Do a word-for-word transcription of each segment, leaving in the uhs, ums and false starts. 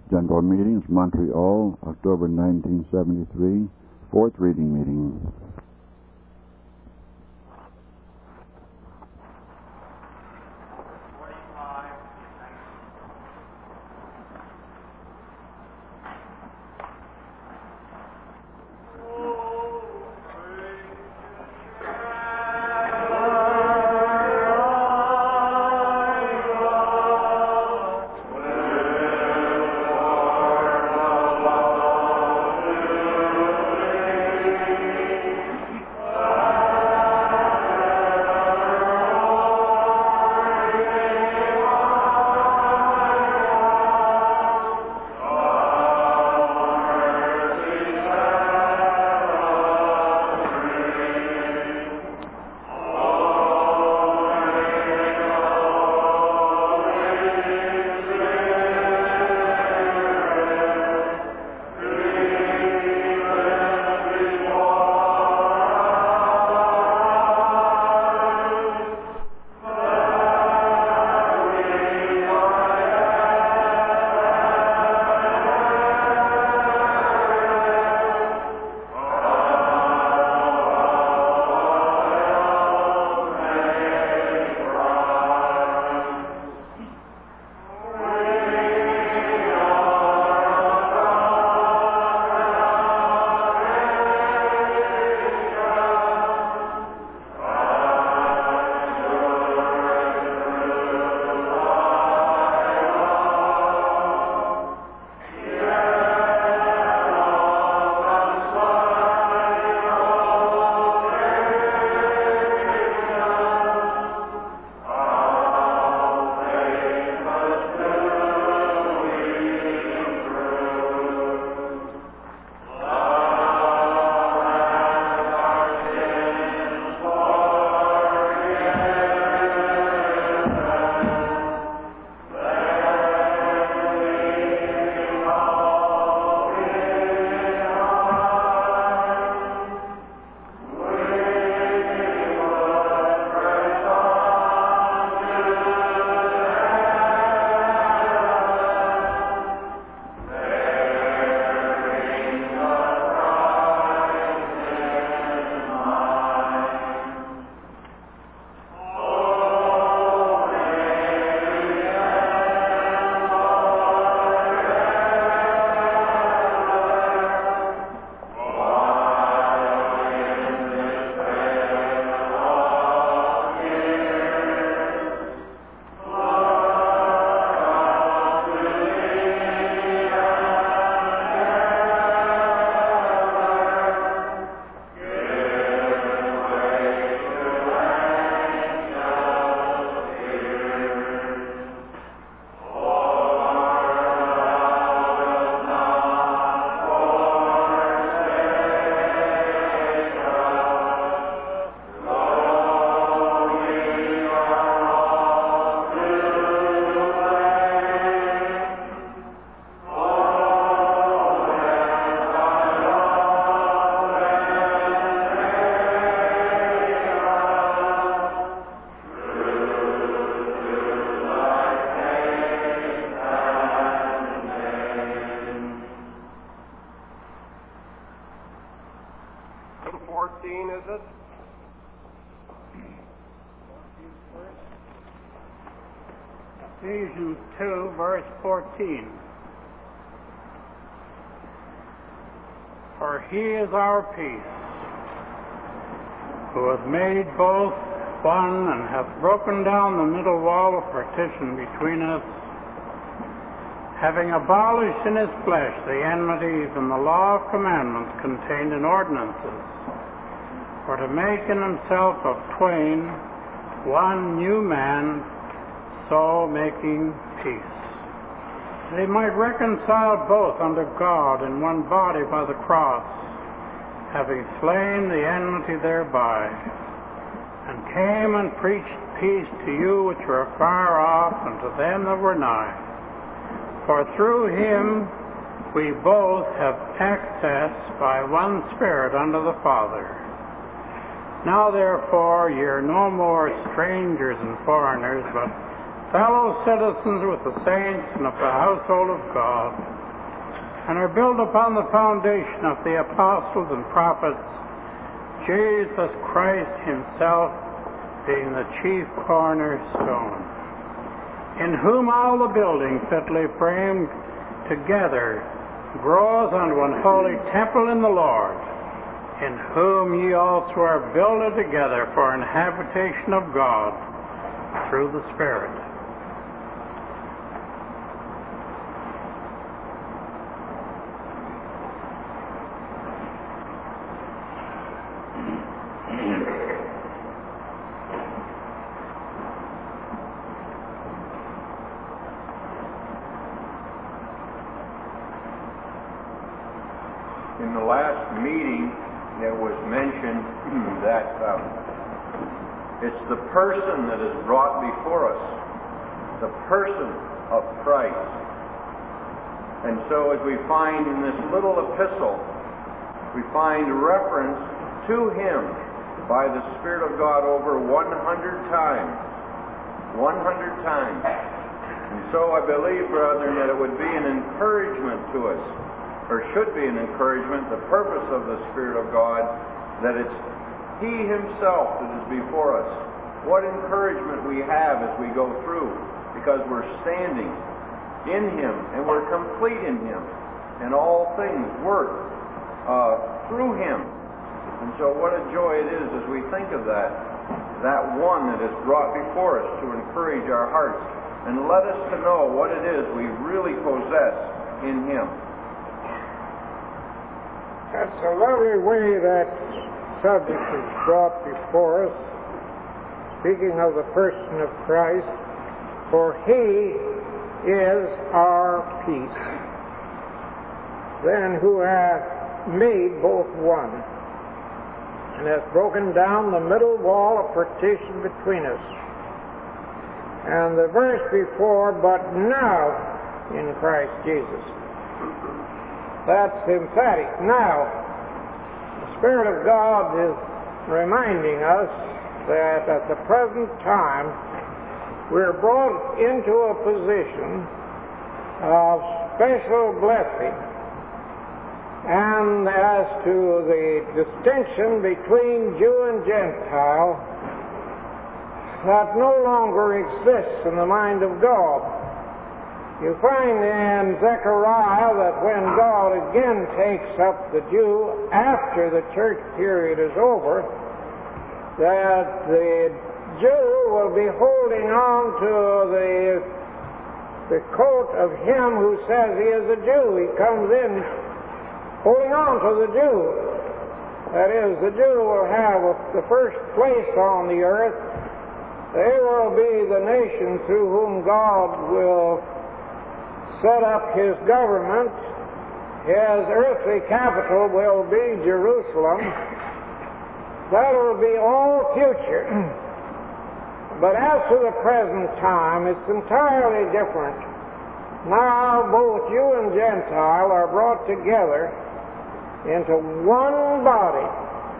General Meetings, Montreal, October nineteen seventy-three, fourth reading meeting. Ephesians two, verse fourteen. For he is our peace, who hath made both one, and hath broken down the middle wall of partition between us, having abolished in his flesh the enmities and the law of commandments contained in ordinances, for to make in himself of twain one new man, so making peace, that he might reconcile both unto God in one body by the cross, having slain the enmity thereby, and came and preached peace to you which were far off, and to them that were nigh. For through him we both have access by one Spirit unto the Father. Now therefore ye are no more strangers and foreigners, but fellow citizens with the saints and of the household of God, and are built upon the foundation of the apostles and prophets, Jesus Christ himself being the chief cornerstone, in whom all the building fitly framed together grows unto an holy temple in the Lord, in whom ye also are builded together for an habitation of God through the Spirit. In the last meeting, it was mentioned that um, it's the person that is brought before us, the person of Christ. And so as we find in this little epistle, we find reference to him by the Spirit of God over one hundred times. one hundred times. And so I believe, brethren, that it would be an encouragement to us, or should be an encouragement, the purpose of the Spirit of God, that it's He Himself that is before us. What encouragement we have as we go through, because we're standing in Him, and we're complete in Him, and all things work uh, through Him. And so what a joy it is as we think of that, that one that is brought before us to encourage our hearts, and let us to know what it is we really possess in Him. That's a lovely way that subject is brought before us, speaking of the person of Christ, for He is our peace, then who hath made both one, and hath broken down the middle wall of partition between us. And the verse before, but now in Christ Jesus. That's emphatic. Now, the Spirit of God is reminding us that at the present time we're brought into a position of special blessing. And as to the distinction between Jew and Gentile, that no longer exists in the mind of God. You find in Zechariah that when God again takes up the Jew after the church period is over, that the Jew will be holding on to the, the coat of him who says he is a Jew. He comes in holding on to the Jew. That is, the Jew will have the first place on the earth. They will be the nation through whom God will set up His government. His earthly capital will be Jerusalem. That will be all future. But as to the present time, it's entirely different. Now both Jew and Gentile are brought together into one body.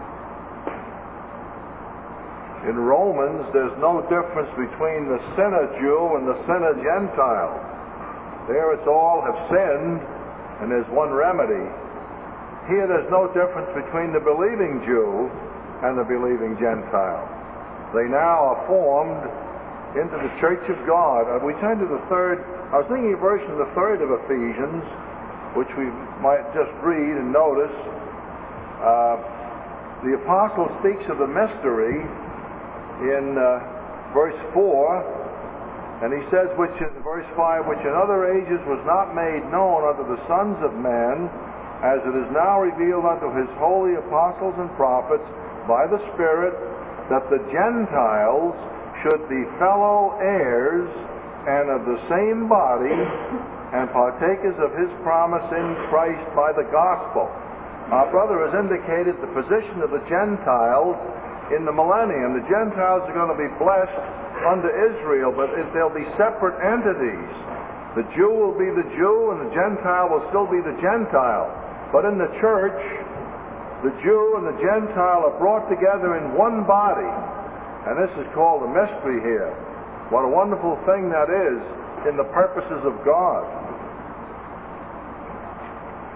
In Romans, there's no difference between the sinner Jew and the sinner Gentile. There it's all have sinned, and there's one remedy. Here there's no difference between the believing Jew and the believing Gentile. They now are formed into the church of God. Uh, we turn to the third, I was thinking of version the third of Ephesians, which we might just read and notice. Uh, the apostle speaks of the mystery in uh, verse four, and he says, which in verse five, which in other ages was not made known unto the sons of men, as it is now revealed unto his holy apostles and prophets by the Spirit, that the Gentiles should be fellow heirs and of the same body, and partakers of his promise in Christ by the gospel. Our brother has indicated the position of the Gentiles in the millennium. The Gentiles are going to be blessed under Israel, but they'll be separate entities. The Jew will be the Jew, and the Gentile will still be the Gentile. But in the church, the Jew and the Gentile are brought together in one body, and this is called a mystery here. What a wonderful thing that is in the purposes of God.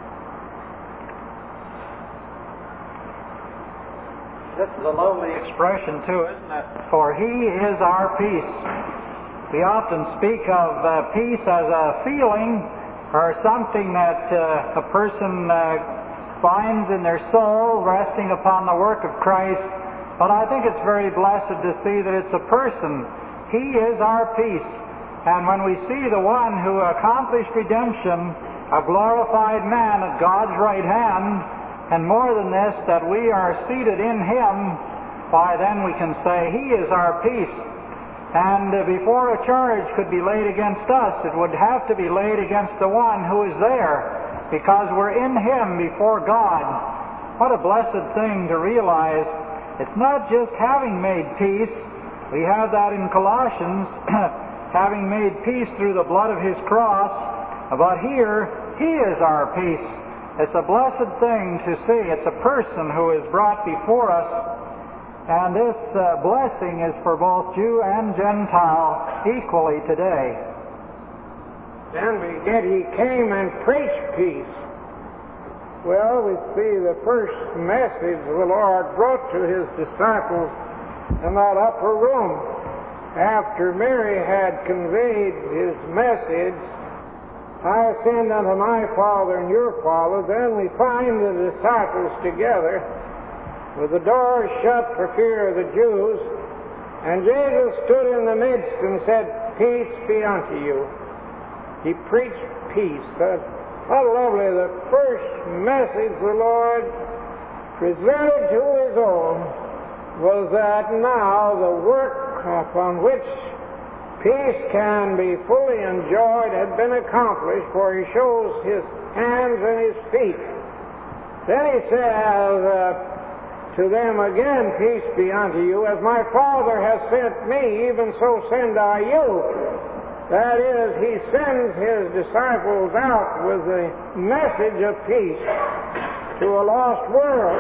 This is a lovely expression, too, isn't it? For He is our peace. We often speak of uh, peace as a feeling or something that uh, a person uh, finds in their soul resting upon the work of Christ. But I think it's very blessed to see that it's a person. He is our peace. And when we see the one who accomplished redemption, a glorified man at God's right hand, and more than this, that we are seated in Him, why then we can say He is our peace. And uh, before a charge could be laid against us, it would have to be laid against the one who is there, because we're in Him before God. What a blessed thing to realize. It's not just having made peace. We have that in Colossians, having made peace through the blood of His cross. But here, He is our peace. It's a blessed thing to see. It's a person who is brought before us. And this uh, blessing is for both Jew and Gentile equally today. Then we get He came and preached peace. Well, we see the first message the Lord brought to His disciples in that upper room. After Mary had conveyed His message, I ascend unto my Father and your Father, then we find the disciples together with the doors shut for fear of the Jews, and Jesus stood in the midst and said, Peace be unto you. He preached peace. Uh, how lovely. The first message the Lord presented to His own was that now the work upon which peace can be fully enjoyed had been accomplished, for He shows His hands and His feet. Then He says uh, to them again, Peace be unto you. As my Father has sent me, even so send I you. That is, He sends His disciples out with the message of peace to a lost world.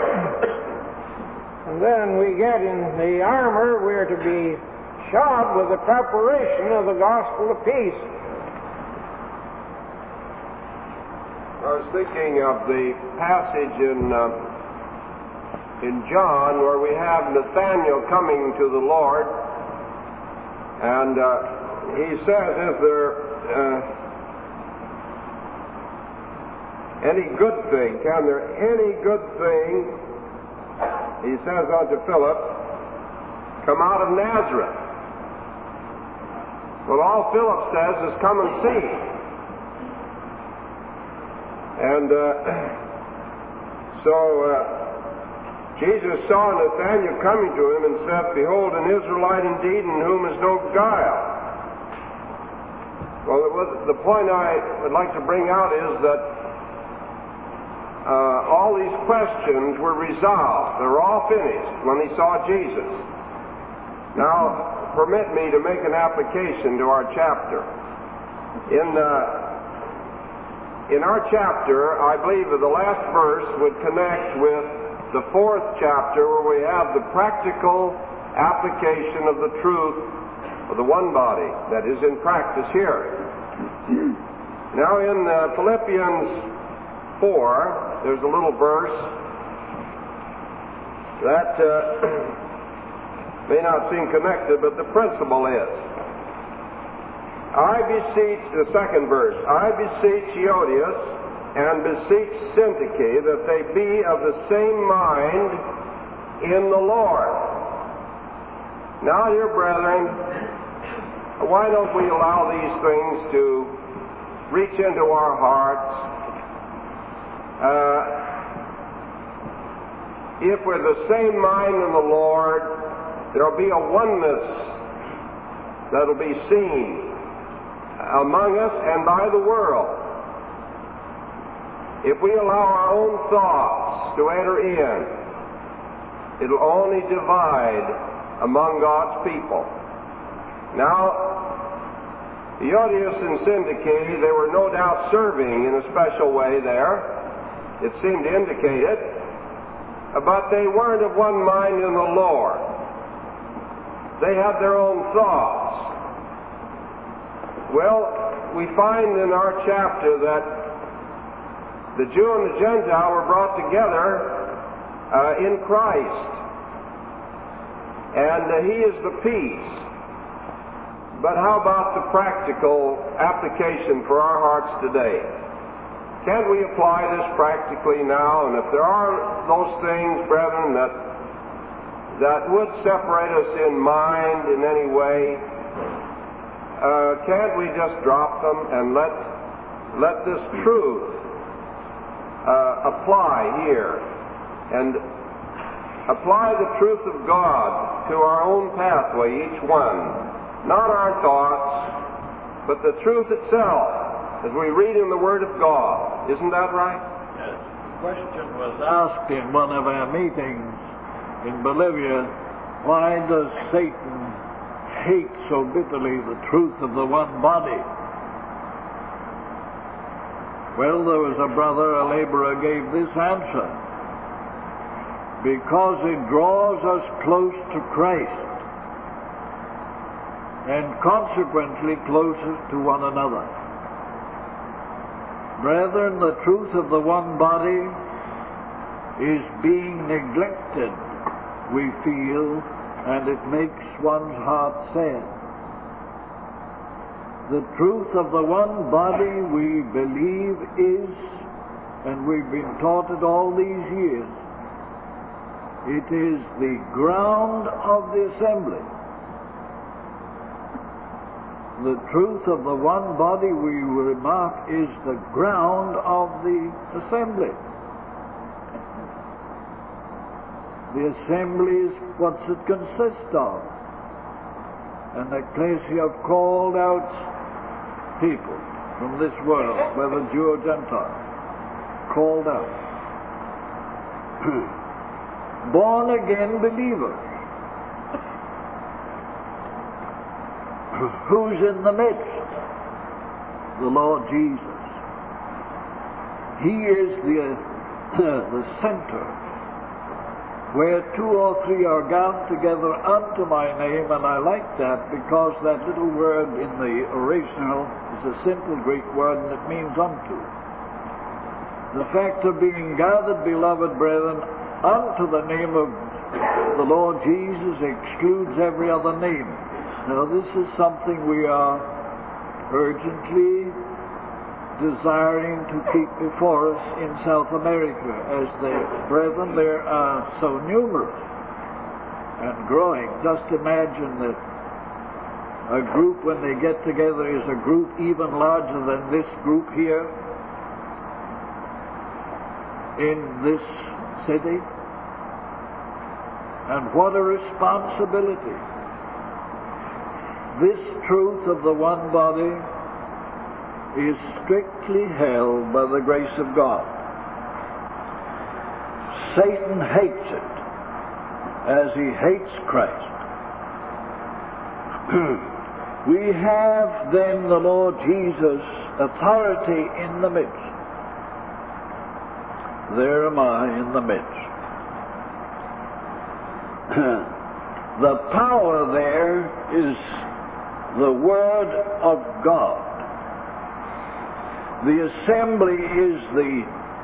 And then we get in the armor, we're to be shod with the preparation of the gospel of peace. I was thinking of the passage in uh, in John where we have Nathanael coming to the Lord, and uh, he says, "Is there uh, any good thing? Can there any good thing?" He says unto Philip, "Come out of Nazareth." Well, all Philip says is, "Come and see." And uh, so uh, Jesus saw Nathanael coming to him and said, "Behold, an Israelite indeed, in whom is no guile." Well, it was, the point I would like to bring out is that uh, all these questions were resolved. They were all finished when he saw Jesus. Now, permit me to make an application to our chapter. In uh, in our chapter, I believe that the last verse would connect with the fourth chapter, where we have the practical application of the truth of the one body that is in practice here. Now, in uh, Philippians four, there's a little verse that Uh, may not seem connected, but the principle is. I beseech, the second verse, I beseech Euodias and beseech Syntyche that they be of the same mind in the Lord. Now, dear brethren, why don't we allow these things to reach into our hearts? Uh, if we're the same mind in the Lord, there will be a oneness that will be seen among us and by the world. If we allow our own thoughts to enter in, it will only divide among God's people. Now, Euodias and Syntyche, they were no doubt serving in a special way there. It seemed to indicate it. But they weren't of one mind in the Lord. They had their own thoughts. Well, we find in our chapter that the Jew and the Gentile were brought together uh, in Christ. and uh, He is the peace. But how about the practical application for our hearts today? Can't we apply this practically now? And if there are those things, brethren, that that would separate us in mind in any way, uh, can't we just drop them and let let this truth uh, apply here, and apply the truth of God to our own pathway, each one? Not our thoughts, but the truth itself, as we read in the Word of God. Isn't that right? Yes. The question was asked in one of our meetings in Bolivia, why does Satan hate so bitterly the truth of the one body? Well, there was a brother, a laborer, gave this answer. Because it draws us close to Christ, and consequently closer to one another. Brethren, the truth of the one body is being neglected, we feel, and it makes one's heart sad. The truth of the one body we believe is, and we've been taught it all these years, it is the ground of the assembly. The truth of the one body, we remark, is the ground of the assembly. The assembly is what's it consists of. An ecclesia of called out people from this world, whether Jew or Gentile. Called out. Born again believers. Who's in the midst? The Lord Jesus. He is the, uh, the center, where two or three are gathered together unto my name, and I like that because that little word in the original is a simple Greek word and it means unto. The fact of being gathered, beloved brethren, unto the name of the Lord Jesus excludes every other name. Now, this is something we are urgently desiring to keep before us in South America, as the brethren there are so numerous and growing. Just imagine that a group, when they get together, is a group even larger than this group here in this city. And what a responsibility. This truth of the one body is strictly held by the grace of God. Satan hates it as he hates Christ. We have then the Lord Jesus' authority in the midst. There am I in the midst. The power there is the Word of God. The assembly is the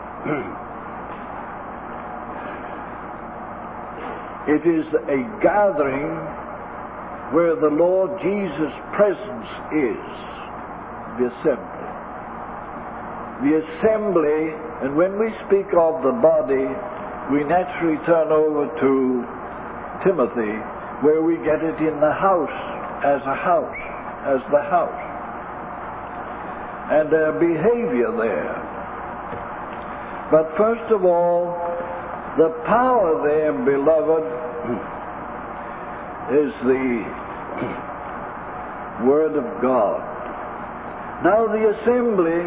it is a gathering where the Lord Jesus' presence is. The assembly. The assembly, and when we speak of the body, we naturally turn over to Timothy, where we get it in the house, as a house, as the house, and their behavior there. But first of all, the power there, beloved, is the Word of God. Now the assembly,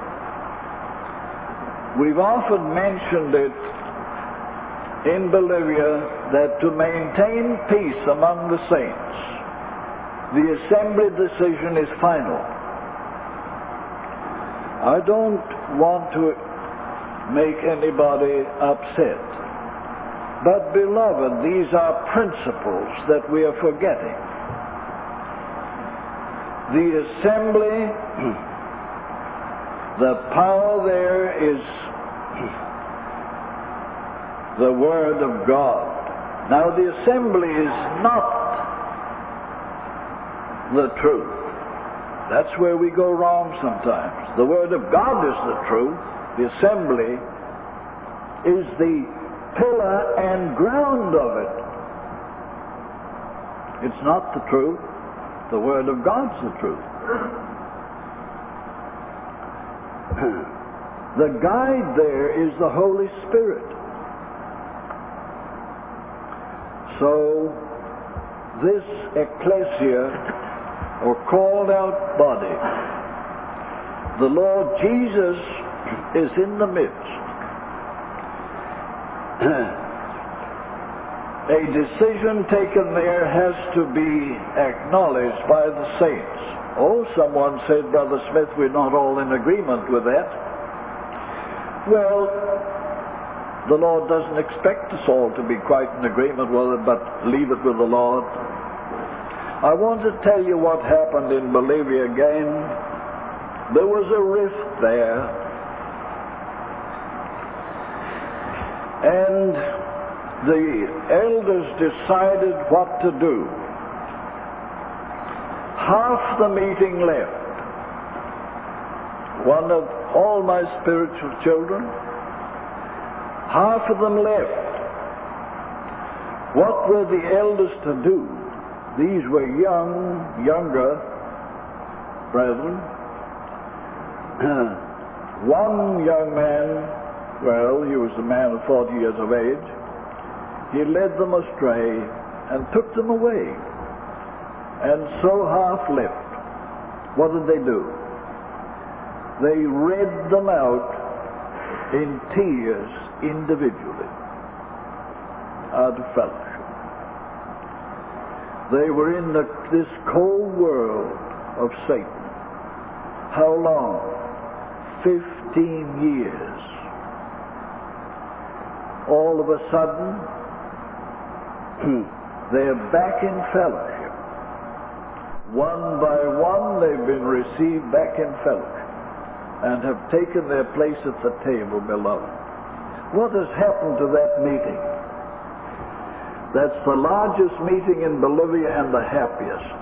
we've often mentioned it in Bolivia, that to maintain peace among the saints, the assembly decision is final. I don't want to make anybody upset, but beloved, these are principles that we are forgetting. The assembly, the power there is the Word of God. Now the assembly is not the truth. That's where we go wrong sometimes. The Word of God is the truth. The assembly is the pillar and ground of it. It's not the truth. The Word of God's the truth. The guide there is the Holy Spirit. So, this ecclesia, or called out body, the Lord Jesus is in the midst. A decision taken there has to be acknowledged by the saints. Oh, someone said, Brother Smith, we're not all in agreement with that. Well, the Lord doesn't expect us all to be quite in agreement with it, but leave it with the Lord. I want to tell you what happened in Bolivia again. There was a rift there. And the elders decided what to do. Half the meeting left. One of all my spiritual children, half of them left. What were the elders to do? These were young, younger brethren. One young man, well, he was a man of forty years of age. He led them astray and took them away. And so half left. What did they do? They read them out in tears individually out of fellowship. They were in the, this cold world of Satan. How long? Fifteen years. All of a sudden, they're back in fellowship. One by one, they've been received back in fellowship and have taken their place at the table, beloved. What has happened to that meeting? That's the largest meeting in Bolivia and the happiest.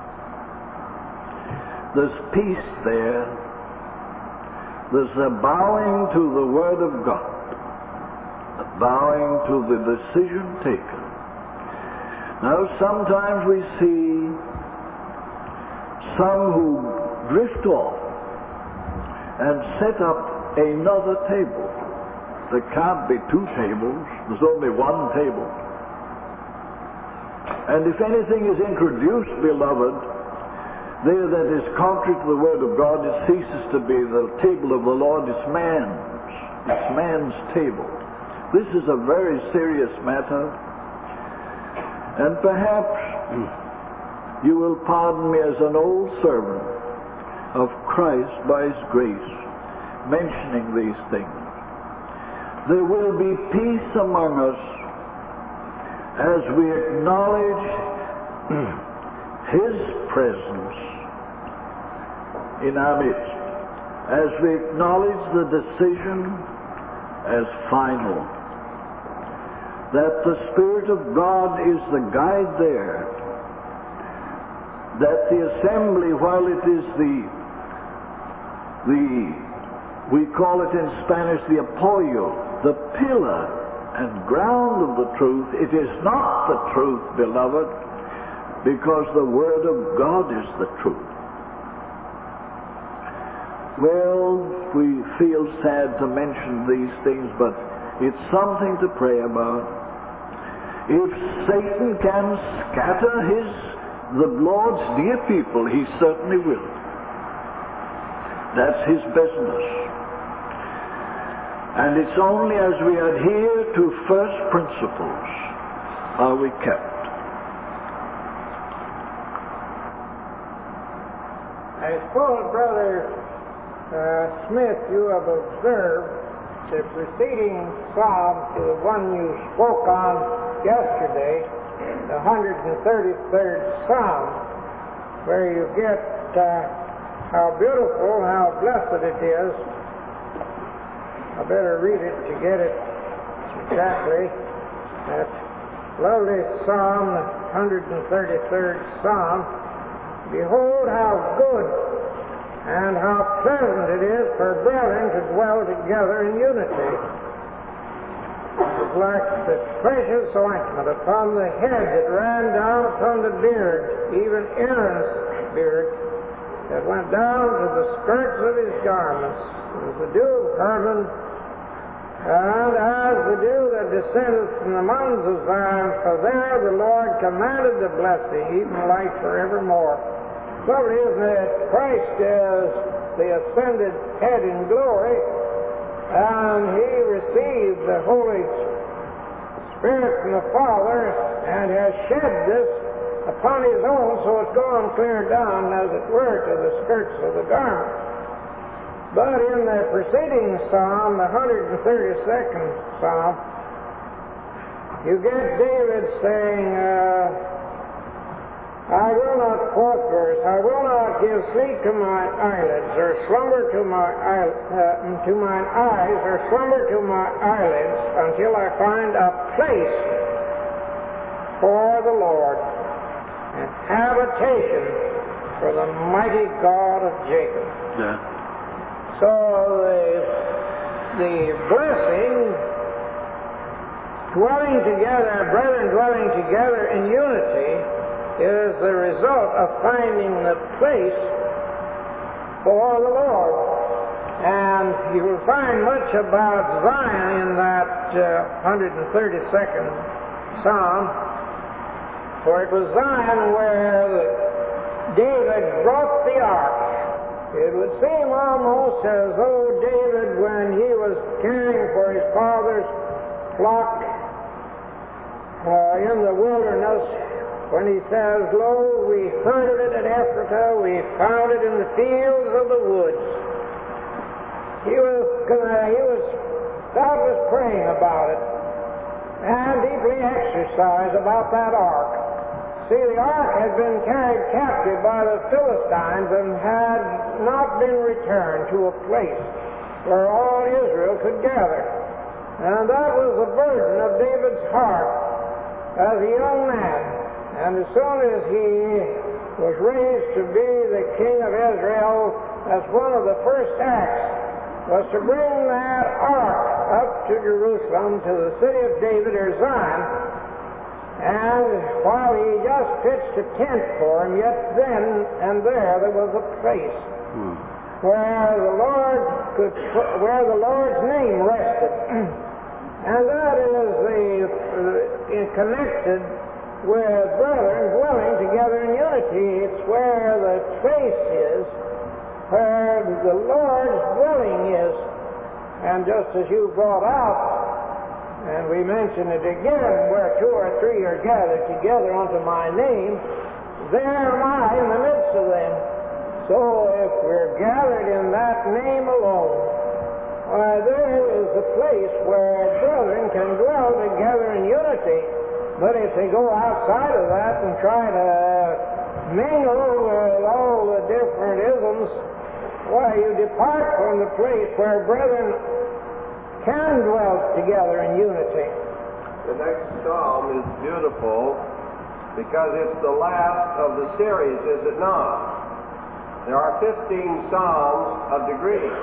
There's peace there. There's a bowing to the Word of God, a bowing to the decision taken. Now, sometimes we see some who drift off and set up another table. There can't be two tables. There's only one table. And if anything is introduced, beloved, there that is contrary to the Word of God, it ceases to be the table of the Lord. It's man's. It's man's table. This is a very serious matter. And perhaps you will pardon me as an old servant of Christ by His grace, mentioning these things. There will be peace among us as we acknowledge His presence in our midst, as we acknowledge the decision as final, that the Spirit of God is the guide there, that the assembly, while it is the the we call it in Spanish the apoyo, the pillar and ground of the truth, it is not the truth, beloved, because the Word of God is the truth. Well, we feel sad to mention these things, but it's something to pray about. If Satan can scatter his the Lord's dear people, he certainly will. That's his business. And it's only as we adhere to first principles are we kept. I suppose, Brother uh, Smith, you have observed the preceding psalm to the one you spoke on yesterday, the one hundred thirty-third Psalm, where you get uh, how beautiful, how blessed it is. I better read it to get it exactly. That lovely psalm, the one hundred thirty-third Psalm. Behold how good and how pleasant it is for brethren to dwell together in unity. It was like the precious ointment upon the head that ran down upon the beard, even Aaron's beard, that went down to the skirts of his garments. It was the dew of Hermon, and as the dew that descendeth from the mountains of Zion, for there the Lord commanded the blessing, even life forevermore. So it is that Christ is the ascended head in glory, and he received the Holy Spirit from the Father and has shed this upon his own, so it's gone clear down, as it were, to the skirts of the garment. But in the preceding psalm, the one hundred thirty-second Psalm, you get David saying, uh, I will not quote verse, I will not give sleep to my eyelids, or slumber to my eye, uh, to mine eyes, or slumber to my eyelids, until I find a place for the Lord, and habitation for the mighty God of Jacob. Yeah. So the, the blessing, dwelling together, brethren dwelling together in unity, is the result of finding the place for the Lord. And you will find much about Zion in that uh, one hundred thirty-second Psalm, for it was Zion where David brought the ark. It would seem almost as though David, when he was caring for his father's flock uh, in the wilderness, when he says, Lo, we heard of it at Ephratah, we found it in the fields of the woods. He was, uh, he was doubtless praying about it and deeply exercised about that ark. See, the ark had been carried captive by the Philistines and had not been returned to a place where all Israel could gather. And that was the burden of David's heart as a young man. And as soon as he was raised to be the king of Israel, as one of the first acts was to bring that ark up to Jerusalem, to the city of David, or Zion. And while he just pitched a tent for him, yet then and there there was a place hmm. where the Lord could, where the Lord's name rested, and that is the uh, connected with brethren dwelling together in unity. It's where the place is, where the Lord's dwelling is. And just as you brought out, and we mention it again, where two or three are gathered together unto my name, there am I in the midst of them. So if we're gathered in that name alone, why, there is a place where brethren can dwell together in unity. But if they go outside of that and try to mingle with all the different isms, why, you depart from the place where brethren can dwell together in unity. The next psalm is beautiful because it's the last of the series, is it not? There are fifteen psalms of degree.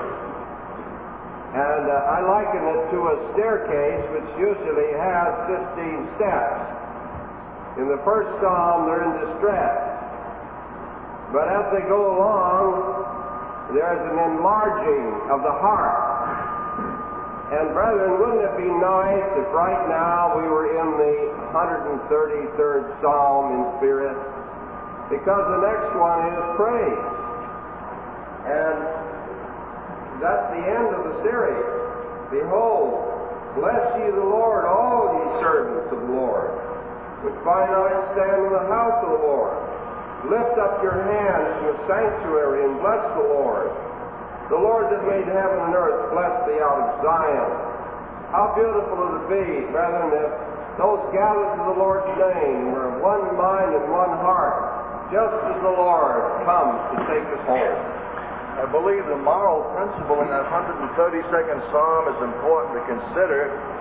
And uh, I liken it to a staircase which usually has fifteen steps. In the first psalm, they're in distress. But as they go along, there's an enlarging of the heart. And brethren, wouldn't it be nice if right now we were in the one hundred thirty-third psalm in spirit? Because the next one is praise. And that's the end of the series. Behold, bless ye the Lord, all ye servants of the Lord, which by night stand in the house of the Lord. Lift up your hands to the sanctuary and bless the Lord. The Lord that made heaven and earth, bless thee out of Zion. How beautiful it would be, brethren, if those gathered to the Lord's name were of one mind and one heart, just as the Lord comes to take us home. I believe the moral principle in that one hundred thirty-second Psalm is important to consider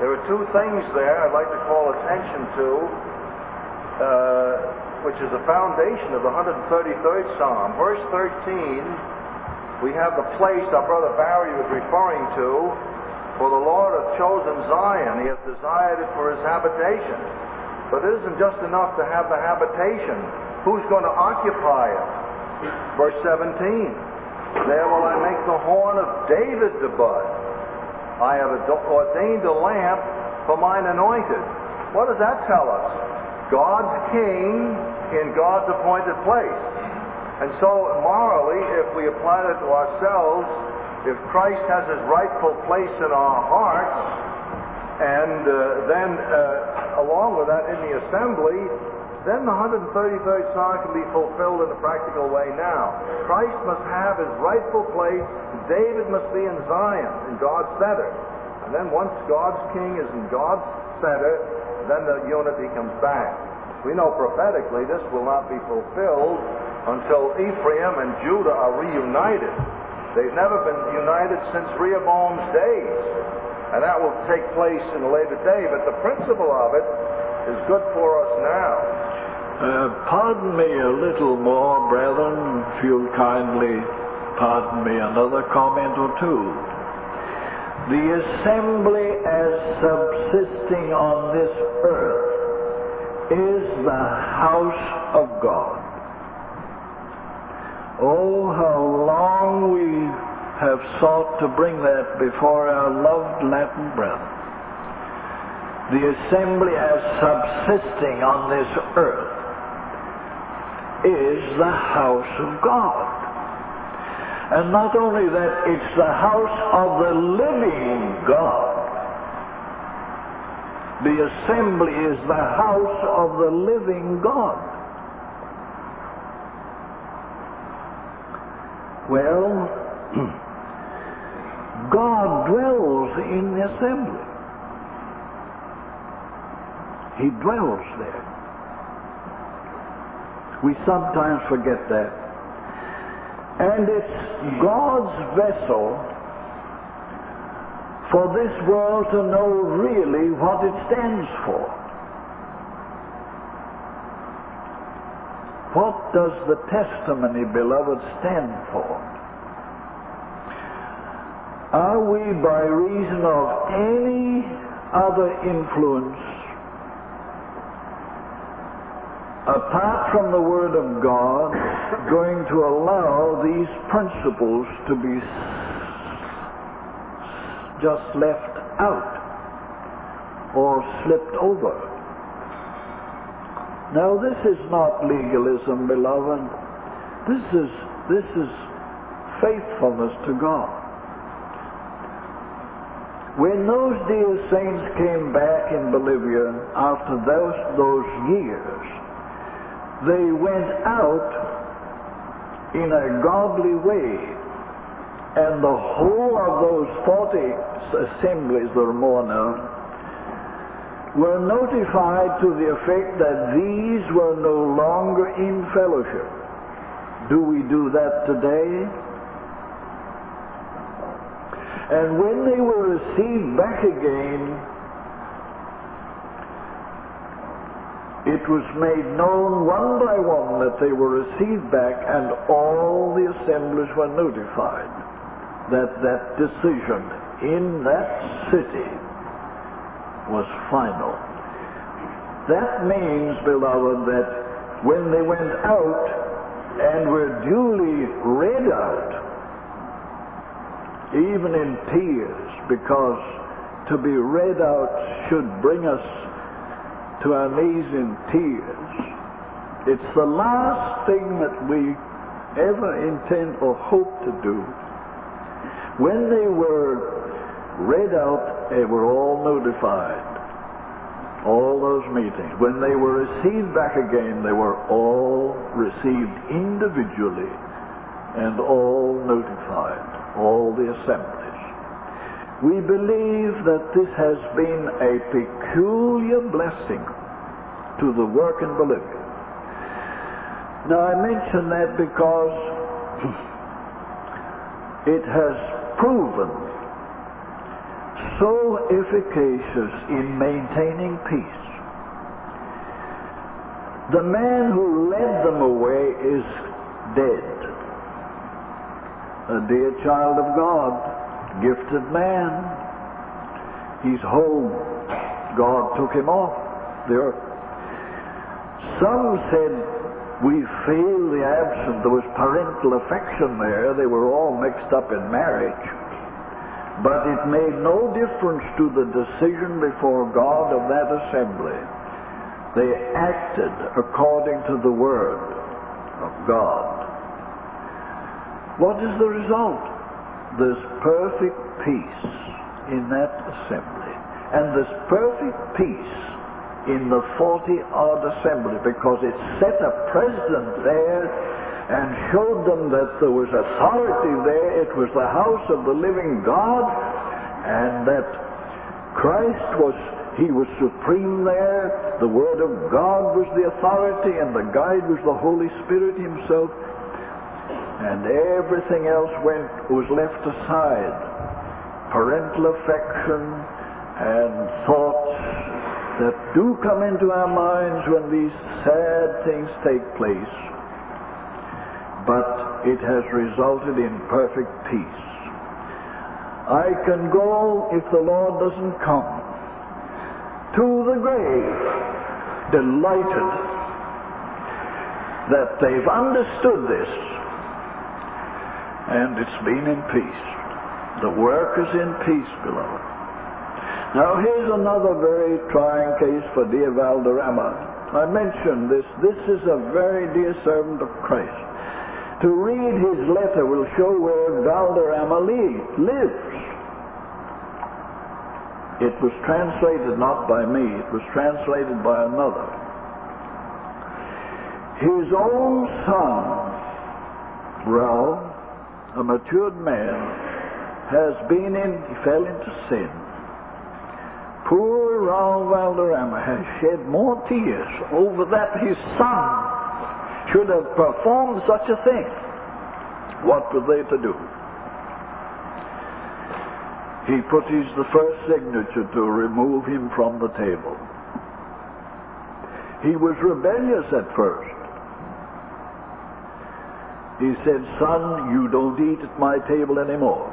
There are two things there I'd like to call attention to, uh, which is the foundation of the one hundred thirty-third Psalm. Verse thirteen, we have the place our brother Barry was referring to. For the Lord hath chosen Zion, He hath desired it for His habitation. But it isn't just enough to have the habitation. Who's going to occupy it? Verse seventeen, there will I make the horn of David to bud. I have ordained a lamp for mine anointed. What does that tell us? God's king in God's appointed place. And so morally, if we apply that to ourselves, if Christ has His rightful place in our hearts, and uh, then uh, along with that in the assembly, then the one hundred thirty-third Psalm can be fulfilled in a practical way now. Christ must have His rightful place. David must be in Zion, in God's center. And then once God's king is in God's center, then the unity comes back. We know prophetically this will not be fulfilled until Ephraim and Judah are reunited. They've never been united since Rehoboam's days. And that will take place in a later day. But the principle of it is good for us now. Uh, pardon me a little more, brethren, if you'll kindly pardon me another comment or two. The assembly as subsisting on this earth is the house of God. Oh, how long we have sought to bring that before our loved Latin brethren. The assembly as subsisting on this earth is the house of God. And not only that, it's the house of the living God. The assembly is the house of the living God. Well, God dwells in the assembly. He dwells there. We sometimes forget that. And it's God's vessel for this world to know really what it stands for. What does the testimony, beloved, stand for? Are we, by reason of any other influence, apart from the Word of God, going to allow these principles to be just left out or slipped over? Now, this is not legalism, beloved. This is, this is faithfulness to God. When those dear saints came back in Bolivia after those, those years, they went out in a godly way. And the whole of those forty assemblies, there are more now, were notified to the effect that these were no longer in fellowship. Do we do that today? And when they were received back again, it was made known one by one that they were received back, and all the assemblies were notified that that decision in that city was final. That means, beloved, that when they went out and were duly read out, even in tears, because to be read out should bring us to our knees in tears. It's the last thing that we ever intend or hope to do. When they were read out, they were all notified. All those meetings. When they were received back again, they were all received individually and all notified, all the assemblies. We believe that this has been a peculiar blessing to the work in Bolivia. Now, I mention that because it has proven so efficacious in maintaining peace. The man who led them away is dead. A dear child of God, gifted man. He's home. God took him off the earth. Some said, we feel the absence. There was parental affection there. They were all mixed up in marriage. But it made no difference to the decision before God of that assembly. They acted according to the Word of God. What is the result? There's perfect peace in that assembly. And there's perfect peace in the forty-odd assembly, because it set a precedent there and showed them that there was authority there. It was the house of the living God, and that Christ was, He was supreme there. The Word of God was the authority, and the guide was the Holy Spirit Himself. And everything else went was left aside. Parental affection and thoughts that do come into our minds when these sad things take place. But it has resulted in perfect peace. I can go, if the Lord doesn't come, to the grave, delighted that they've understood this, and it's been in peace. The work is in peace, beloved. Now here's another very trying case for dear Valderrama. I mentioned this. This is a very dear servant of Christ. To read his letter will show where Valderrama lives. It was translated not by me, it was translated by another. His own son, Raul, a matured man, has been in, he fell into sin. Poor Raul Valderrama has shed more tears over that his son should have performed such a thing. What were they to do? He put his the first signature to remove him from the table. He was rebellious at first. He said, son, you don't eat at my table anymore.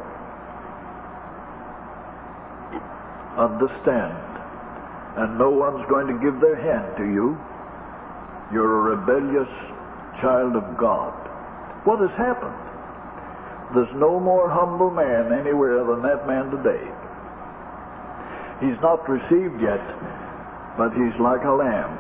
Understand. And no one's going to give their hand to you. You're a rebellious child of God. What has happened? There's no more humble man anywhere than that man today. He's not received yet, but he's like a lamb.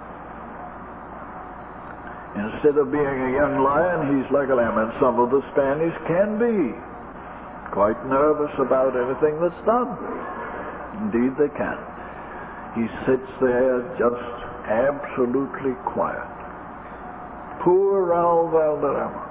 Instead of being a young lion, he's like a lamb. And some of the Spaniards can be quite nervous about anything that's done. Indeed they can. He sits there just absolutely quiet. Poor Raul Valderrama.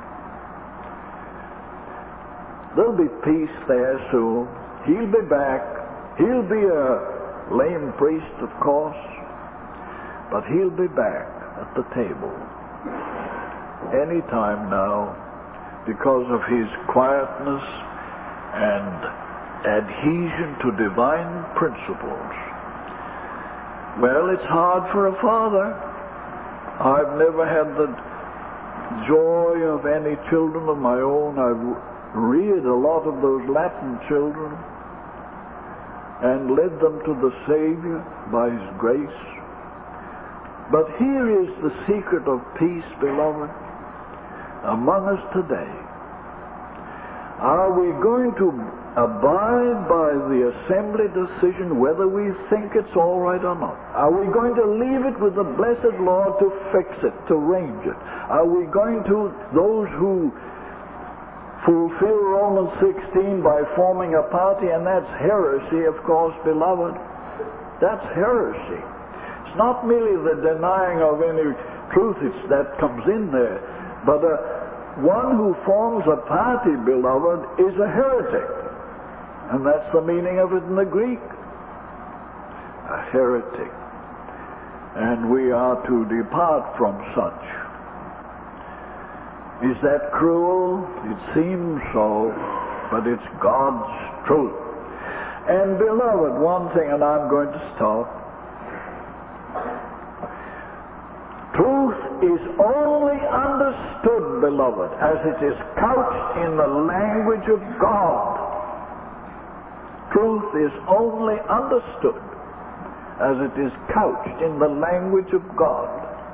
There'll be peace there soon. He'll be back. He'll be a lame priest, of course, but he'll be back at the table any time now because of his quietness and adhesion to divine principles. Well, it's hard for a father. I've never had the joy of any children of my own. I've reared a lot of those Latin children and led them to the Savior by His grace. But here is the secret of peace, beloved, among us today. Are we going to abide by the assembly decision whether we think it's all right or not? Are we going to leave it with the blessed Lord to fix it, to arrange it? Are we going to, those who fulfill Romans sixteen by forming a party, and that's heresy, of course, beloved. That's heresy. It's not merely the denying of any truth it's, that comes in there, but uh, one who forms a party, beloved, is a heretic. And that's the meaning of it in the Greek. A heretic. And we are to depart from such. Is that cruel? It seems so, but it's God's truth. And beloved, one thing, and I'm going to stop. Truth is only understood, beloved, as it is couched in the language of God. Truth is only understood as it is couched in the language of God.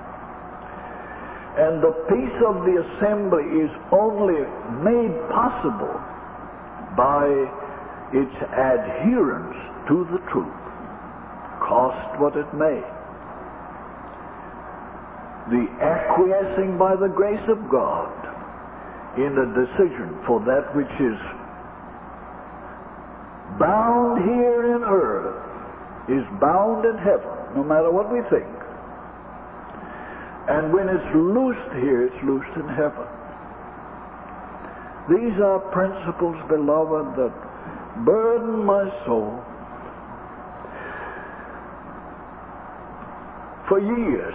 And the peace of the assembly is only made possible by its adherence to the truth, cost what it may. The acquiescing by the grace of God in a decision for that which is bound here in earth is bound in heaven, no matter what we think. And when it's loosed here, it's loosed in heaven. These are principles, beloved, that burden my soul for years.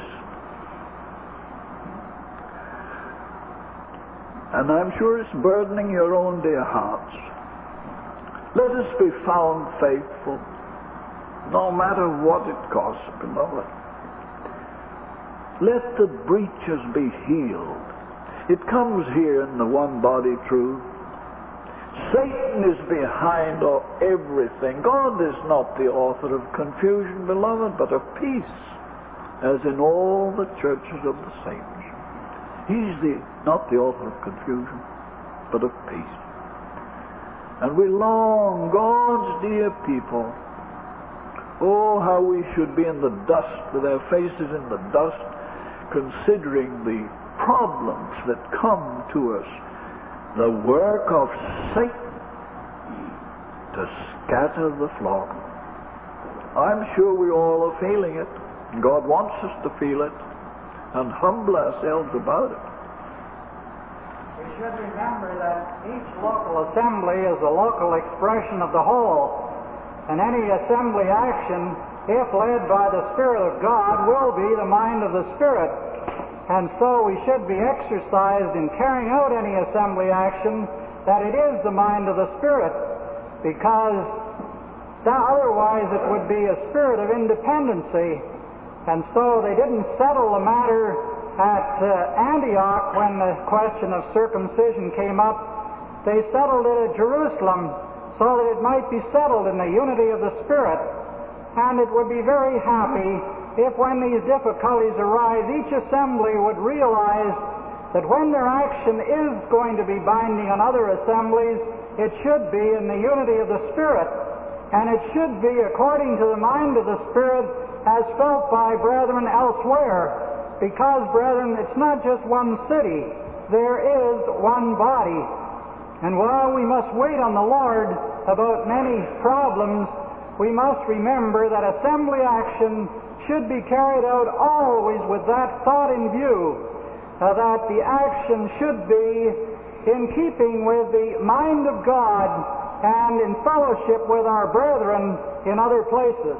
And I'm sure it's burdening your own dear hearts. Let us be found faithful, no matter what it costs, beloved. Let the breaches be healed. It comes here in the one body truth. Satan is behind everything. God is not the author of confusion, beloved, but of peace, as in all the churches of the saints. He's the, not the author of confusion, but of peace. And we long, God's dear people, oh, how we should be in the dust, with our faces in the dust, considering the problems that come to us, the work of Satan to scatter the flock. I'm sure we all are feeling it. God wants us to feel it and humble ourselves about it. We should remember that each local assembly is a local expression of the whole, and any assembly action, if led by the Spirit of God, will be the mind of the Spirit. And so we should be exercised in carrying out any assembly action that it is the mind of the Spirit, because otherwise it would be a spirit of independency. And so they didn't settle the matter at uh, Antioch when the question of circumcision came up. They settled it at Jerusalem so that it might be settled in the unity of the Spirit. And it would be very happy if when these difficulties arise, each assembly would realize that when their action is going to be binding on other assemblies, it should be in the unity of the Spirit. And it should be according to the mind of the Spirit as felt by brethren elsewhere. Because, brethren, it's not just one city. There is one body. And while we must wait on the Lord about many problems, we must remember that assembly action should be carried out always with that thought in view, uh, that the action should be in keeping with the mind of God and in fellowship with our brethren in other places.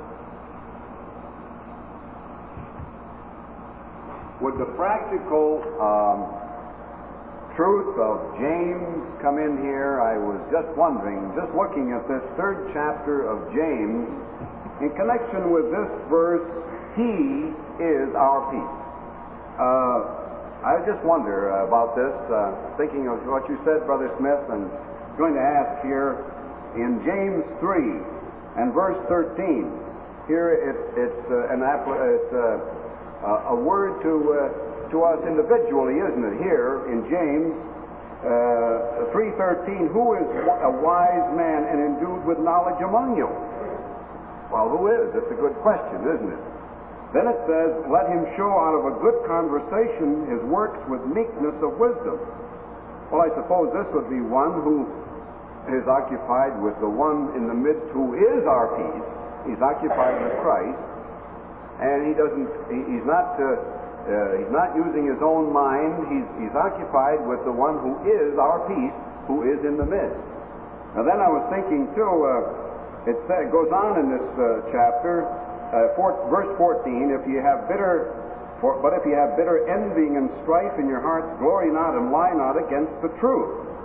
Would the practical um, truth of James come in here? I was just wondering, just looking at this third chapter of James, in connection with this verse, He is our peace. Uh, I just wonder about this, uh, thinking of what you said, Brother Smith, and going to ask here in James three and verse thirteen. Here it, it's uh, an it's uh, a word to uh, to us individually, isn't it? Here in James uh, three thirteen, who is a wise man and endued with knowledge among you? Well, who is? That's a good question, isn't it? Then it says, let him show out of a good conversation his works with meekness of wisdom. Well, I suppose this would be one who is occupied with the one in the midst who is our peace. He's occupied with Christ, and he doesn't. He, he's not. Uh, uh, he's not using his own mind. He's he's occupied with the one who is our peace, who is in the midst. Now, then I was thinking too. Uh, It uh, goes on in this uh, chapter, uh, four, verse fourteen. If you have bitter, for, but if you have bitter envying and strife in your hearts, glory not and lie not against the truth.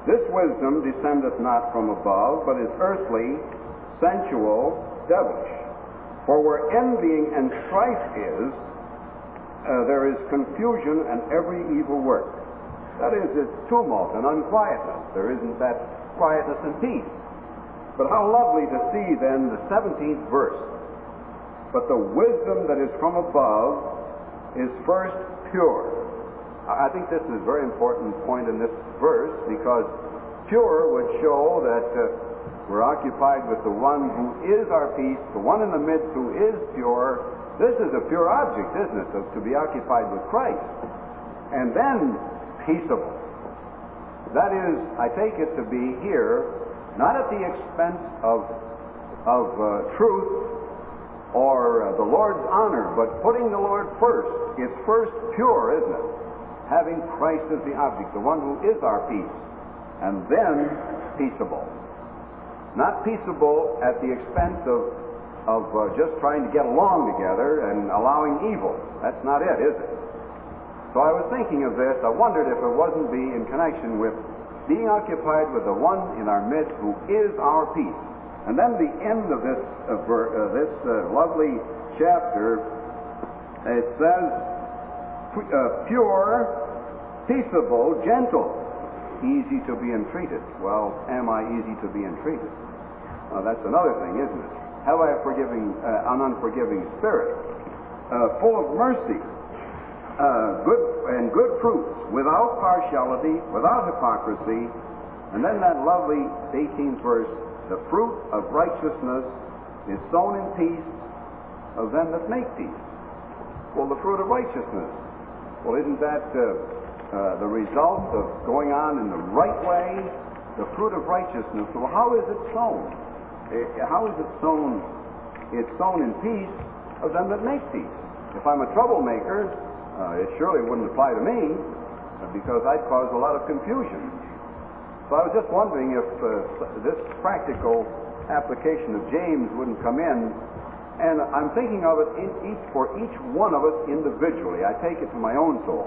This wisdom descendeth not from above, but is earthly, sensual, devilish. For where envying and strife is, uh, there is confusion and every evil work. That is, it's tumult and unquietness. There isn't that quietness and peace. But how lovely to see then the seventeenth verse. But the wisdom that is from above is first pure. I think this is a very important point in this verse, because pure would show that uh, we're occupied with the one who is our peace, the one in the midst who is pure. This is a pure object, isn't it, to, to be occupied with Christ. And then peaceable. That is, I take it to be here, not at the expense of, of uh, truth or uh, the Lord's honor, but putting the Lord first. It's first pure, isn't it? Having Christ as the object, the one who is our peace, and then peaceable. Not peaceable at the expense of, of uh, just trying to get along together and allowing evil. That's not it, is it? So I was thinking of this. I wondered if it wasn't be in connection with being occupied with the one in our midst who is our peace. And then the end of this, uh, ver, uh, this uh, lovely chapter, it says, uh, pure, peaceable, gentle, easy to be entreated. Well, am I easy to be entreated? Well, that's another thing, isn't it? Have I a forgiving, uh, an unforgiving spirit? Uh, full of mercy, uh, good and good fruits, without partiality, without hypocrisy. And then that lovely eighteenth verse, the fruit of righteousness is sown in peace of them that make peace. Well, the fruit of righteousness. Well, isn't that uh, uh, the result of going on in the right way? The fruit of righteousness. Well, how is it sown? Uh, how is it sown? It's sown in peace of them that make peace. If I'm a troublemaker, uh, it surely wouldn't apply to me, uh, because I'd cause a lot of confusion. So I was just wondering if uh, this practical application of James wouldn't come in. And I'm thinking of it in each, for each one of us individually. I take it to my own soul.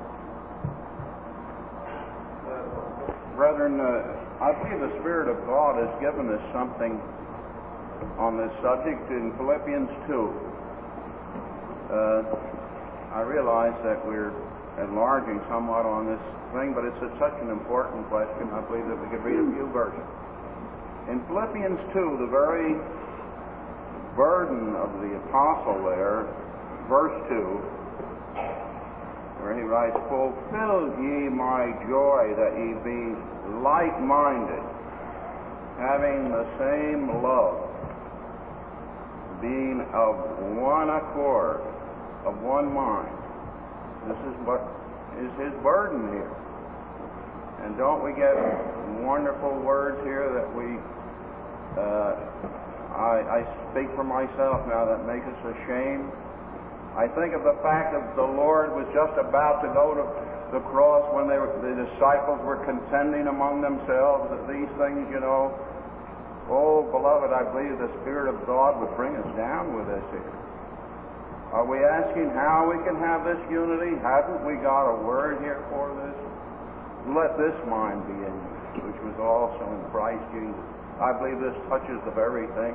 Uh, brethren, uh, I believe the Spirit of God has given us something on this subject in Philippians two. Uh, I realize that we're enlarging somewhat on this thing, but it's a, such an important question, I believe that we could read a few verses. In Philippians two, the very burden of the apostle there, verse two, where he writes, fulfill ye my joy, that ye be like-minded, having the same love, being of one accord, of one mind. This is what is his burden here. And don't we get wonderful words here that we uh, I, I speak for myself now, that makes us ashamed. I think of the fact that the Lord was just about to go to the cross when they were, the disciples were contending among themselves that these things, you know. Oh, beloved, I believe the Spirit of God would bring us down with this here. Are we asking how we can have this unity? Haven't we got a word here for this? Let this mind be in you, which was also in Christ Jesus. I believe this touches the very thing.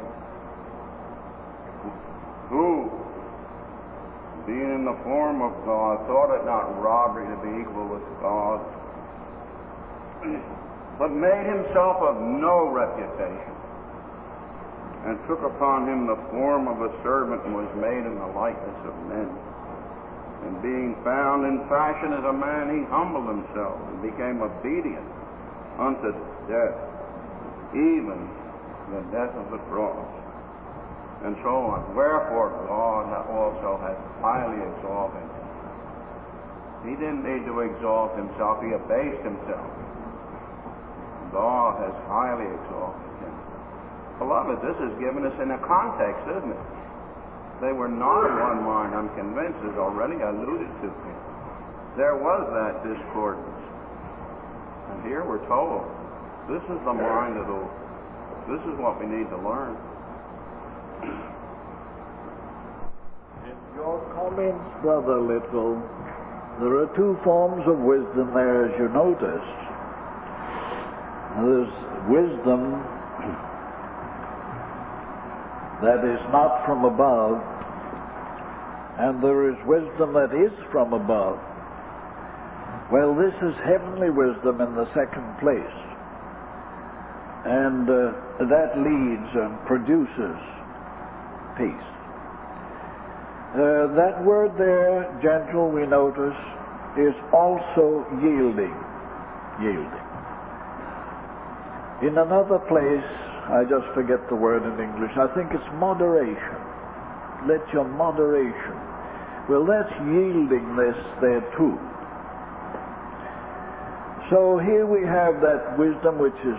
Who, being in the form of God, thought it not robbery to be equal with God, but made himself of no reputation, and took upon him the form of a servant, and was made in the likeness of men. And being found in fashion as a man, he humbled himself, and became obedient unto death, even the death of the cross, and so on. Wherefore God also has highly exalted him. He didn't need to exalt himself, he abased himself. God has highly exalted him. Beloved, this is given us in a context, isn't it? They were not of one mind, I'm convinced, as already alluded to here. There was that discordance. And here we're told, this is the mind of the, this is what we need to learn. In your comments, Brother Little, there are two forms of wisdom there, as you noticed. there's wisdom that is not from above, and there is wisdom that is from above. Well, this is heavenly wisdom in the second place, and uh, that leads and produces peace. Uh, that word there, gentle, we notice, is also yielding. Yielding. In another place, I just forget the word in English, I think it's moderation. Let your moderation. Well, that's yieldingness there too. So here we have that wisdom which is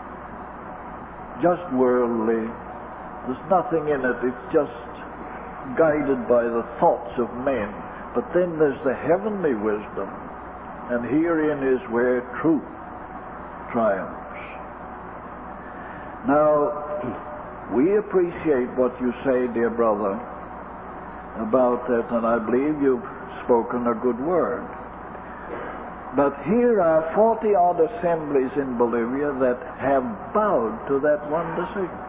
just worldly. There's nothing in it. It's just guided by the thoughts of men. But then there's the heavenly wisdom, and herein is where truth triumphs. Now, we appreciate what you say, dear brother, about that, and I believe you've spoken a good word. But here are forty-odd assemblies in Bolivia that have bowed to that one decision.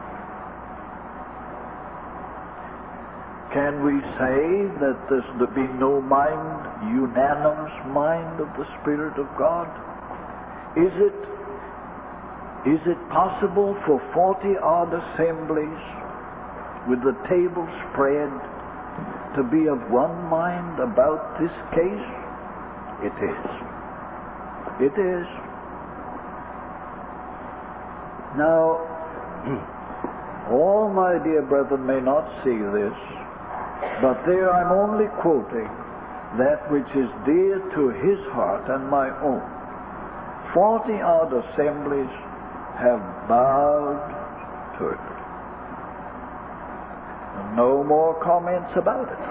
Can we say that there's to be no mind, unanimous mind of the Spirit of God? Is it, is it possible for forty-odd assemblies with the table spread to be of one mind about this case? It is. It is. Now, all my dear brethren may not see this, but there I'm only quoting that which is dear to his heart and my own. Forty-odd assemblies have bowed to it. And no more comments about it.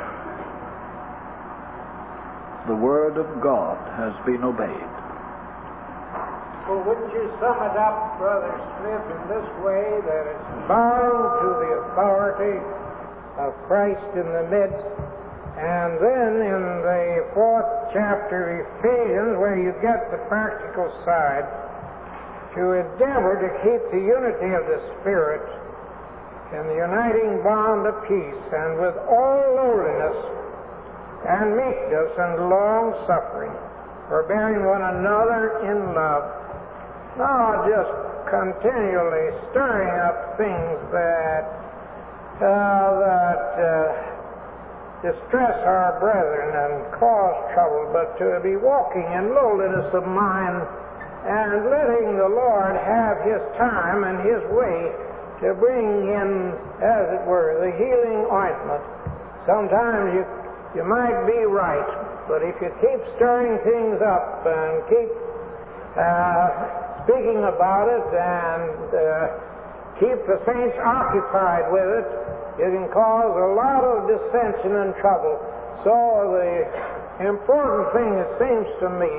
The Word of God has been obeyed. Well, wouldn't you sum it up, Brother Smith, in this way, that it's bound to the authority of Christ in the midst? And then in the fourth chapter, Ephesians, where you get the practical side, to endeavor to keep the unity of the Spirit in the uniting bond of peace, and with all lowliness and meekness and long-suffering, forbearing one another in love, not just continually stirring up things that uh, that uh, distress our brethren and cause trouble, but to be walking in lowliness of mind and letting the Lord have His time and His way to bring in, as it were, the healing ointment. Sometimes you you might be right, but if you keep stirring things up and keep uh, speaking about it and uh, keep the saints occupied with it, it can cause a lot of dissension and trouble. So the important thing, it seems to me,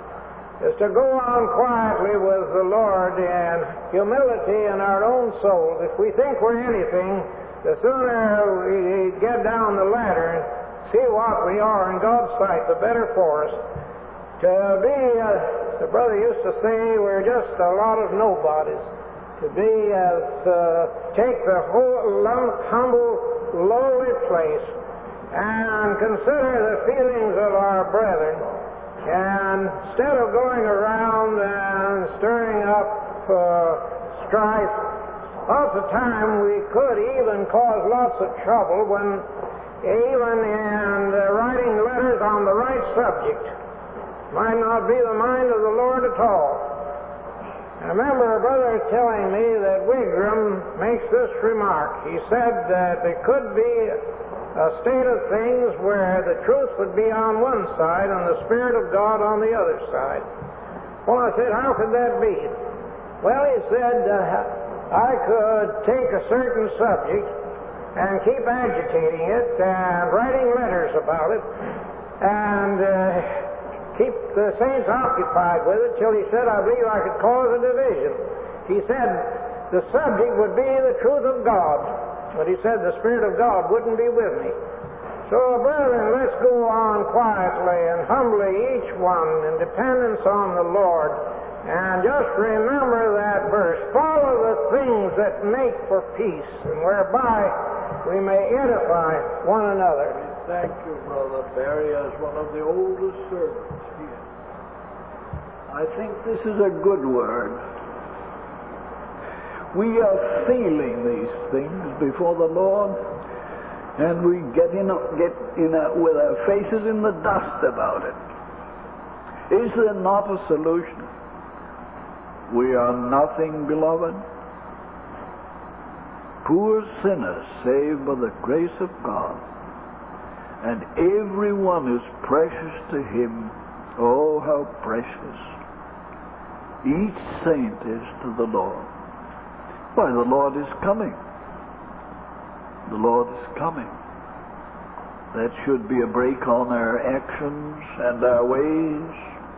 is to go on quietly with the Lord in humility in our own souls. If we think we're anything, the sooner we get down the ladder and see what we are in God's sight, the better for us. To be, uh, the brother used to say, we're just a lot of nobodies. To be as, uh, take the whole humble, lowly place and consider the feelings of our brethren. And instead of going around and stirring up uh, strife, lots of time we could even cause lots of trouble when even in uh, writing letters on the right subject might not be the mind of the Lord at all. I remember a brother telling me that Wigram makes this remark. He said that there could be a state of things where the truth would be on one side and the Spirit of God on the other side. Well, I said, how could that be? Well, he said, uh, I could take a certain subject and keep agitating it and writing letters about it and uh, keep the saints occupied with it till he said, I believe I could cause a division. He said the subject would be the truth of God, but he said the Spirit of God wouldn't be with me. So, brethren, let's go on quietly and humbly, each one in dependence on the Lord, And just remember that verse. Follow the things that make for peace, and whereby we may edify one another. Thank you, Brother Barry, as one of the oldest servants here. I think this is a good word. We are feeling these things before the Lord, and we get in, get in a, with our faces in the dust about it. Is there not a solution? We are nothing, beloved. Poor sinners saved by the grace of God, and everyone is precious to Him. Oh, how precious each saint is to the Lord. Why, the Lord is coming. The Lord is coming. That should be a break on our actions and our ways.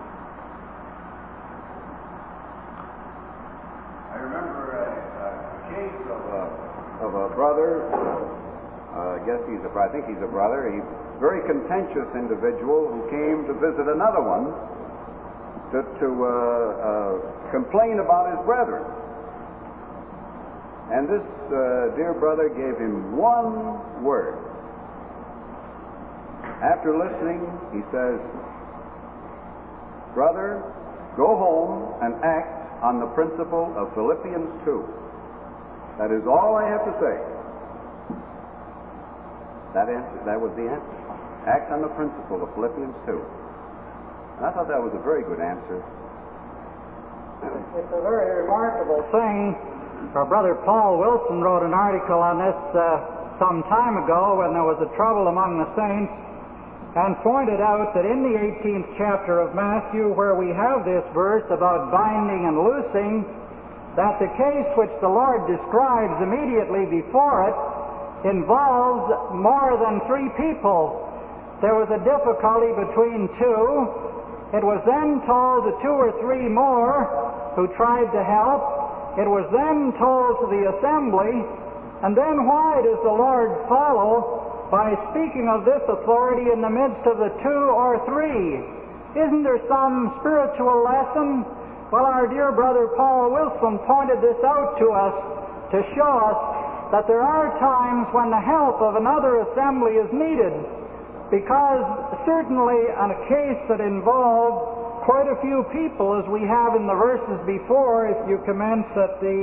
I remember a, a case of a, of a brother, uh, I guess he's a, I think he's a brother, he's a very contentious individual who came to visit another one to, to uh, uh, complain about his brethren. And this uh, dear brother gave him one word. After listening, he says, "Brother, go home and act on the principle of Philippians two. That is all I have to say." That answer, that was the answer. Act on the principle of Philippians two. And I thought that was a very good answer. It's a very remarkable thing. Our brother Paul Wilson wrote an article on this uh, some time ago when there was a trouble among the saints, and pointed out that in the eighteenth chapter of Matthew, where we have this verse about binding and loosing, that the case which the Lord describes immediately before it involves more than three people. There was a difficulty between two. It was then told to two or three more who tried to help. It was then told to the assembly, and then why does the Lord follow by speaking of this authority in the midst of the two or three? Isn't there some spiritual lesson? Well, our dear brother Paul Wilson pointed this out to us to show us that there are times when the help of another assembly is needed, because certainly in a case that involved quite a few people, as we have in the verses before, if you commence at the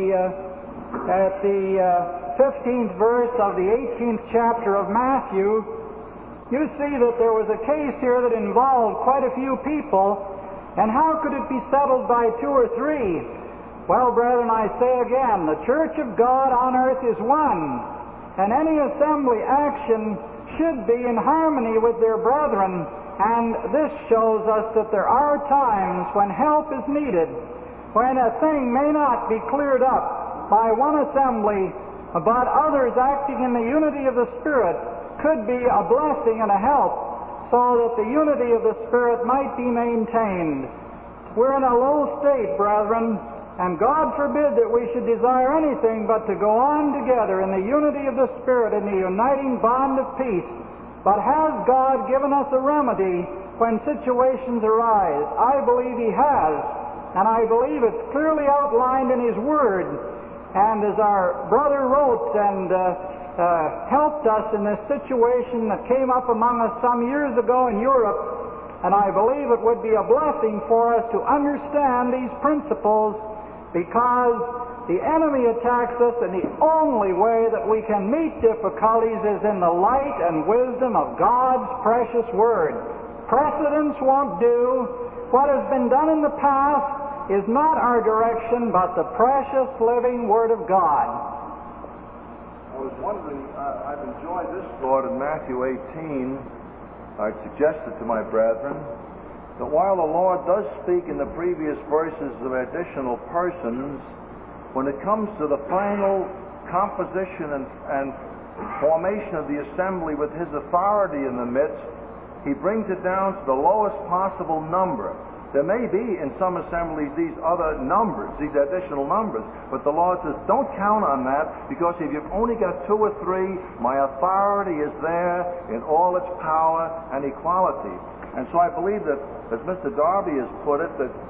uh, at the uh, fifteenth verse of the eighteenth chapter of Matthew, you see that there was a case here that involved quite a few people, and how could it be settled by two or three? Well, brethren, I say again, the church of God on earth is one, and any assembly action should be in harmony with their brethren. And this shows us that there are times when help is needed, when a thing may not be cleared up by one assembly, but others acting in the unity of the Spirit could be a blessing and a help, so that the unity of the Spirit might be maintained. We're in a low state, brethren, and God forbid that we should desire anything but to go on together in the unity of the Spirit, in the uniting bond of peace. But has God given us a remedy when situations arise? I believe He has, and I believe it's clearly outlined in His Word. And as our brother wrote and uh, uh, helped us in this situation that came up among us some years ago in Europe, and I believe it would be a blessing for us to understand these principles, because the enemy attacks us, and the only way that we can meet difficulties is in the light and wisdom of God's precious Word. Precedents won't do. What has been done in the past is not our direction, but the precious living Word of God. I was wondering, uh, I've enjoyed this thought in Matthew eighteen. I've suggested to my brethren that while the Lord does speak in the previous verses of additional persons, when it comes to the final composition and, and formation of the assembly with His authority in the midst, He brings it down to the lowest possible number. There may be in some assemblies these other numbers, these additional numbers, but the Lord says, don't count on that, because if you've only got two or three, my authority is there in all its power and equality. And so I believe that, as Mister Darby has put it, that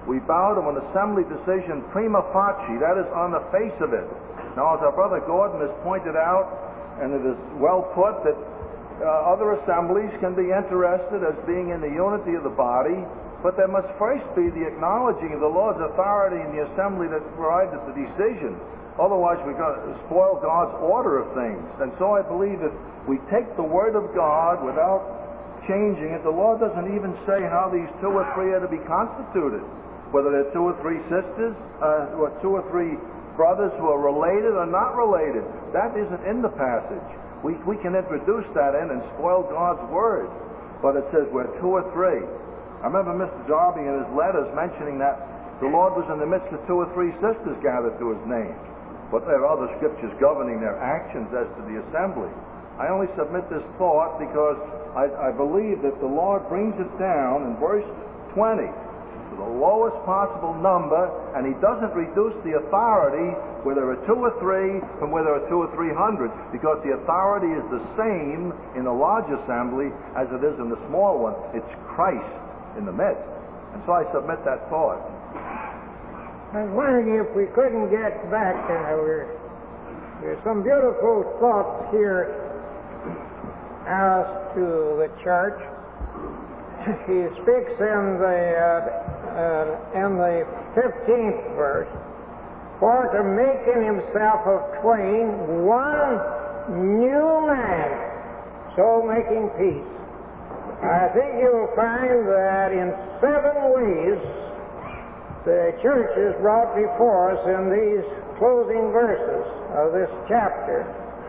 we bow to an assembly decision prima facie, that is on the face of it. Now, as our brother Gordon has pointed out, and it is well put, that uh, other assemblies can be interested as being in the unity of the body, but there must first be the acknowledging of the Lord's authority in the assembly that provides the decision. Otherwise, we're going to spoil God's order of things. And so I believe if we take the Word of God without changing it, the Lord doesn't even say how these two or three are to be constituted. Whether they're two or three sisters, uh, or two or three brothers who are related or not related. That isn't in the passage. We, we can introduce that in and spoil God's Word. But it says we're two or three. I remember Mister Darby in his letters mentioning that the Lord was in the midst of two or three sisters gathered to His name. But there are other scriptures governing their actions as to the assembly. I only submit this thought because I, I believe that the Lord brings it down in verse twenty to the lowest possible number, and He doesn't reduce the authority where there are two or three from where there are two or three hundred, because the authority is the same in the large assembly as it is in the small one. It's Christ in the midst. And so I submit that thought. I was wondering if we couldn't get back. Uh, we're, there's some beautiful thoughts here as to the church. He speaks in the uh, uh, in the fifteenth verse, for to make in himself of twain one new man, so making peace. I think you'll find that in seven ways the church is brought before us in these closing verses of this chapter.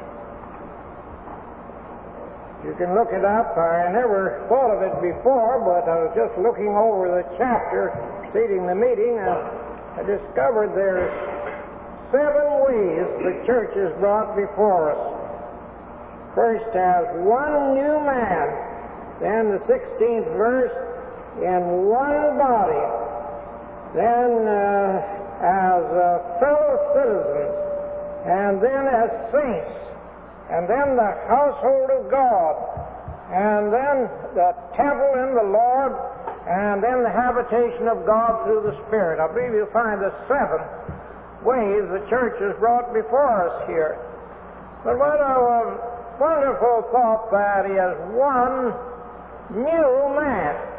You can look it up. I never thought of it before, but I was just looking over the chapter preceding the meeting, and I discovered there's seven ways the church is brought before us. First, as one new man. Then the sixteenth verse, in one body. Then uh, as uh, fellow citizens, and then as saints, and then the household of God, and then the temple in the Lord, and then the habitation of God through the Spirit. I believe you'll find the seven ways the church is brought before us here. But what a wonderful thought that is, one new man.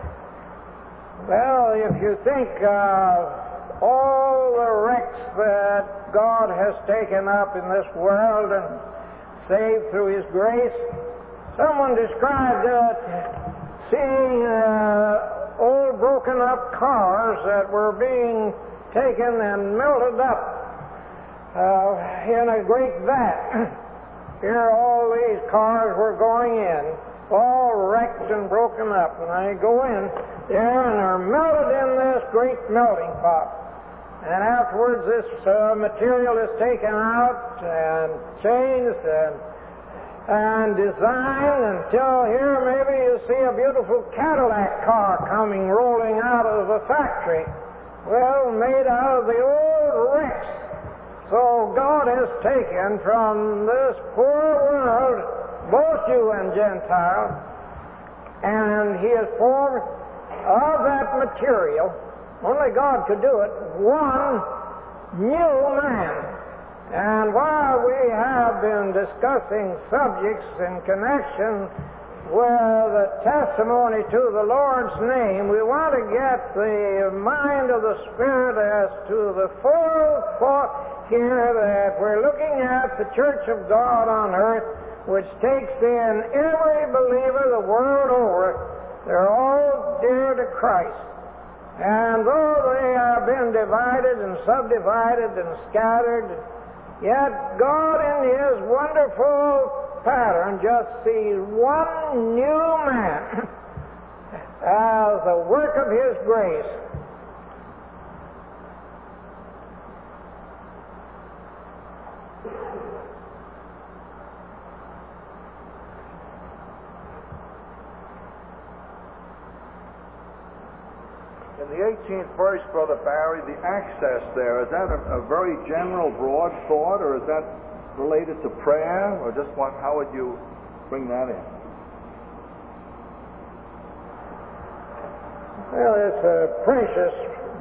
Well, if you think of all the wrecks that God has taken up in this world and saved through His grace, someone described it, seeing uh, old broken up cars that were being taken and melted up uh, in a great vat. Here all these cars were going in, all wrecked and broken up, and they go in there and are melted in this great melting pot. And afterwards this uh, material is taken out and changed and, and designed until here maybe you see a beautiful Cadillac car coming rolling out of a factory. Well, made out of the old wrecks. So God has taken from this poor world, both Jew and Gentile, and He has formed of that material, only God could do it, one new man. And while we have been discussing subjects in connection with the testimony to the Lord's name, we want to get the mind of the Spirit as to the full thought here that we're looking at the Church of God on earth, which takes in every believer the world over. They're all dear to Christ. And though they have been divided and subdivided and scattered, yet God in His wonderful pattern just sees one new man as the work of His grace. In the eighteenth verse, Brother Barry, the access there, is that a, a very general, broad thought, or is that related to prayer, or just what, how would you bring that in? Well, it's a precious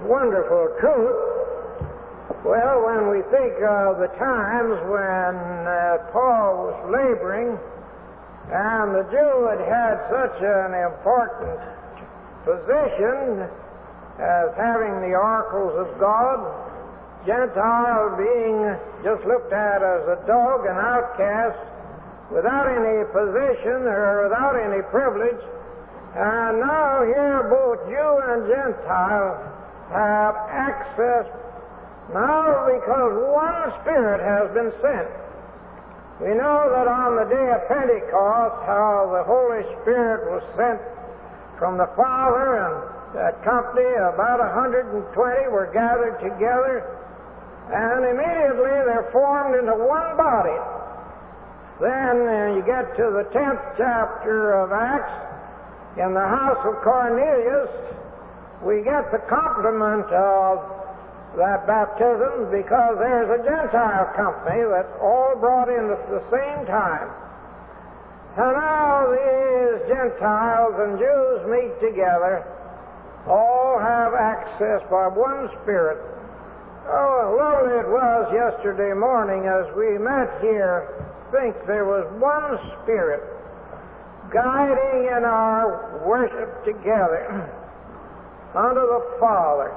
wonderful truth. Well, when we think of the times when uh, Paul was laboring, and the Jew had had such an important position as having the oracles of God, Gentile being just looked at as a dog, an outcast, without any position or without any privilege, and now here both Jew and Gentile have access now because one Spirit has been sent. We know that on the day of Pentecost, how the Holy Spirit was sent from the Father, and that company, about one hundred twenty, were gathered together, and immediately they're formed into one body. Then uh, you get to the tenth chapter of Acts, in the house of Cornelius, we get the complement of that baptism because there's a Gentile company that's all brought in at the same time. And now these Gentiles and Jews meet together, all have access by one Spirit. Oh, lovely it was yesterday morning as we met here. Think there was one Spirit guiding in our worship together unto the Father.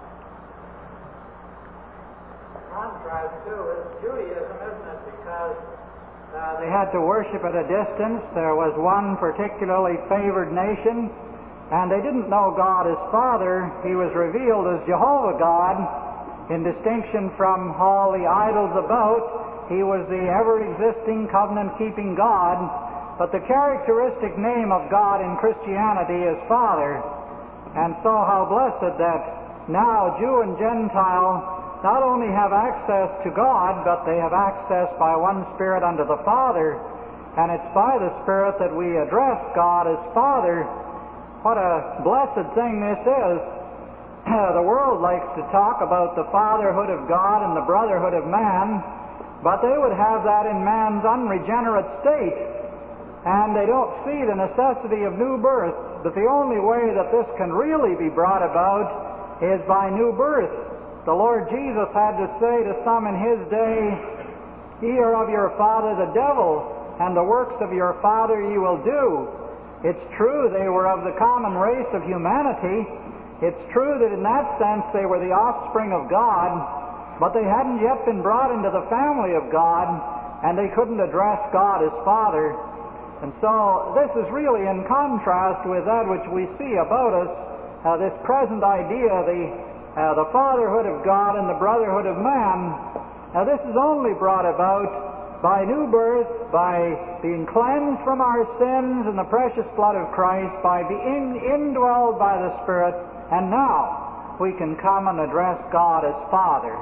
Contrast too is Judaism, isn't it? Because uh, they had to worship at a distance. There was one particularly favored nation, and they didn't know God as Father. He was revealed as Jehovah God, in distinction from all the idols about. He was the ever-existing, covenant-keeping God, but the characteristic name of God in Christianity is Father. And so how blessed that now Jew and Gentile not only have access to God, but they have access by one Spirit unto the Father, and it's by the Spirit that we address God as Father. What a blessed thing this is. The world likes to talk about the fatherhood of God and the brotherhood of man, but they would have that in man's unregenerate state, and they don't see the necessity of new birth. But the only way that this can really be brought about is by new birth. The Lord Jesus had to say to some in His day, "Ye are of your father the devil, and the works of your father ye will do." It's true they were of the common race of humanity. It's true that in that sense they were the offspring of God, but they hadn't yet been brought into the family of God, and they couldn't address God as Father. And so this is really in contrast with that which we see about us, uh, this present idea, the Uh, the fatherhood of God and the brotherhood of man. Now this is only brought about by new birth, by being cleansed from our sins in the precious blood of Christ, by being indwelled by the Spirit, and now we can come and address God as Father.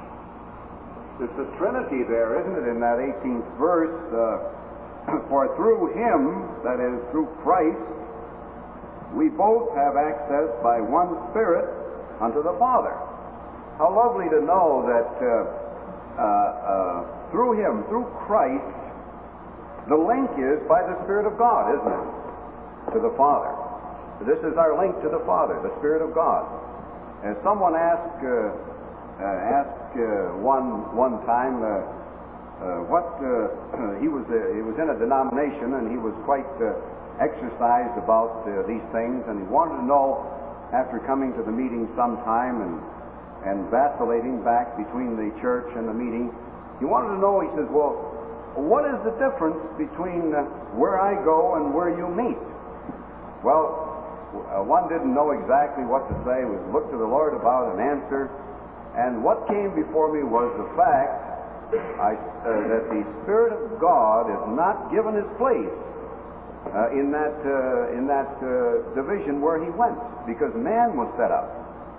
It's the Trinity there, isn't it, in that eighteenth verse? Uh, For through Him, that is, through Christ, we both have access by one Spirit unto the Father. How lovely to know that uh, uh, uh, through Him, through Christ, the link is by the Spirit of God, isn't it? To the Father. This is our link to the Father, the Spirit of God. And someone asked, uh, uh, asked uh, one one time, uh, uh, what uh, he was uh, he was in a denomination and he was quite uh, exercised about uh, these things, and he wanted to know, after coming to the meeting sometime and and vacillating back between the church and the meeting, he wanted to know, he says, well, what is the difference between uh, where I go and where you meet? Well, uh, one didn't know exactly what to say, was looked to the Lord about an answer, and what came before me was the fact I, uh, that the Spirit of God is not given His place Uh, in that uh, in that uh, division where he went, because man was set up.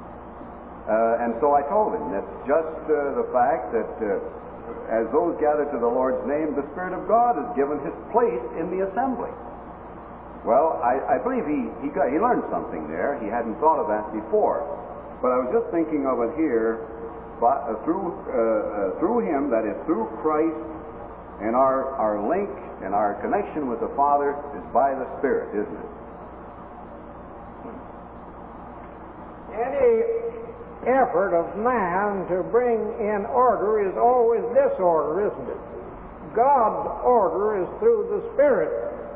Uh, and so I told him that's just uh, the fact that uh, as those gather to the Lord's name, the Spirit of God is given His place in the assembly. Well, I, I believe he he got he learned something there. He hadn't thought of that before, but I was just thinking of it here. But uh, through uh, uh, through Him, that is through Christ, and our our link and our connection with the Father is by the Spirit, isn't it? Any effort of man to bring in order is always disorder, isn't it? God's order is through the Spirit.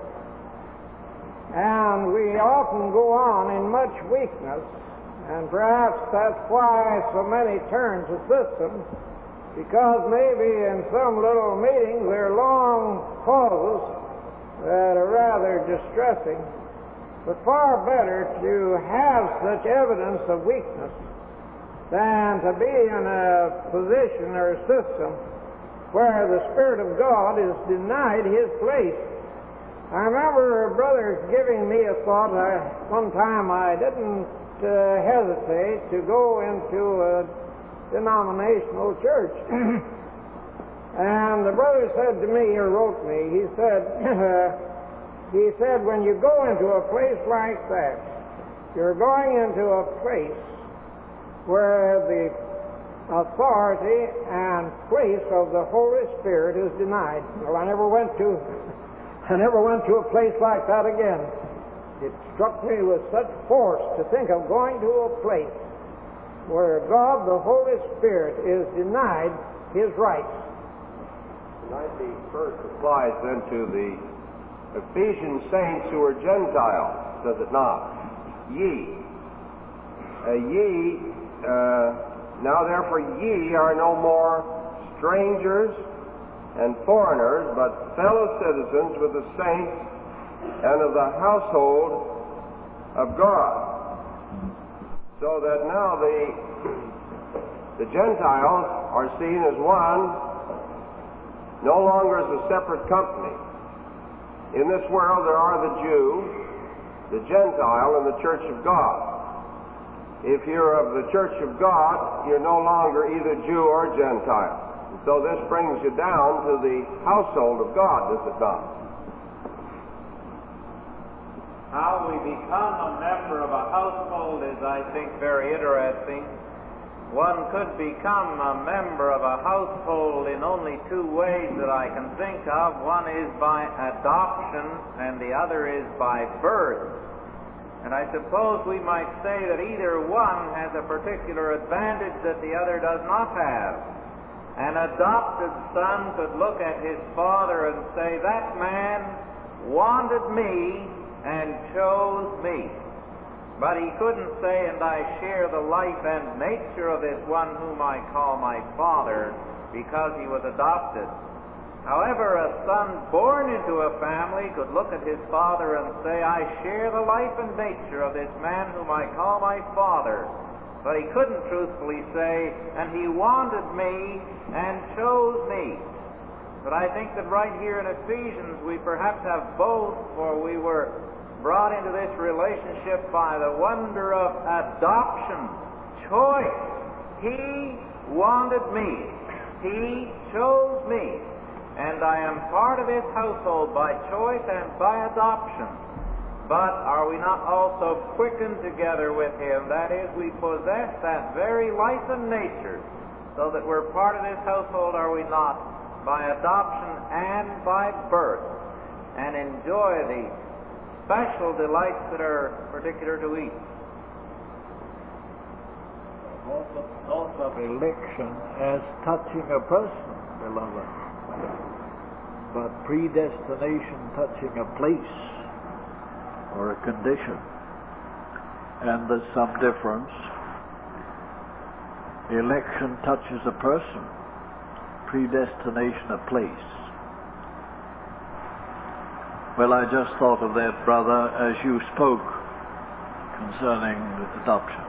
And we often go on in much weakness, and perhaps that's why so many turn to systems, because maybe in some little meetings there are long pauses that are rather distressing. But far better to have such evidence of weakness than to be in a position or a system where the Spirit of God is denied His place. I remember a brother giving me a thought. I, one time I didn't uh, hesitate to go into a denominational church. And the brother said to me, or wrote me, he said, he said, when you go into a place like that, you're going into a place where the authority and place of the Holy Spirit is denied. Well, I never went to I never went to a place like that again. It struck me with such force to think of going to a place where God, the Holy Spirit, is denied His rights. The nineteenth verse applies then to the Ephesian saints who are Gentiles, does it not? Ye. Uh, ye, uh, now therefore ye are no more strangers and foreigners, but fellow citizens with the saints and of the household of God. So that now the, the Gentiles are seen as one, no longer as a separate company. In this world there are the Jew, the Gentile, and the Church of God. If you're of the Church of God, you're no longer either Jew or Gentile. So this brings you down to the household of God, does it not? How we become a member of a household is, I think, very interesting. One could become a member of a household in only two ways that I can think of. One is by adoption, and the other is by birth. And I suppose we might say that either one has a particular advantage that the other does not have. An adopted son could look at his father and say, that man wanted me and chose me. But he couldn't say, and I share the life and nature of this one whom I call my father, because he was adopted. However, a son born into a family could look at his father and say, I share the life and nature of this man whom I call my father. But he couldn't truthfully say, and he wanted me and chose me. But I think that right here in Ephesians we perhaps have both, for we were brought into this relationship by the wonder of adoption, choice. He wanted me. He chose me. And I am part of His household by choice and by adoption. But are we not also quickened together with Him? That is, we possess that very life and nature, so that we're part of His household, are we not? By adoption and by birth, and enjoy the special delights that are particular to each. Also, also of election as touching a person, beloved, but predestination touching a place or a condition. And there's some difference. Election touches a person, predestination a place. Well, I just thought of that, brother, as you spoke concerning adoption.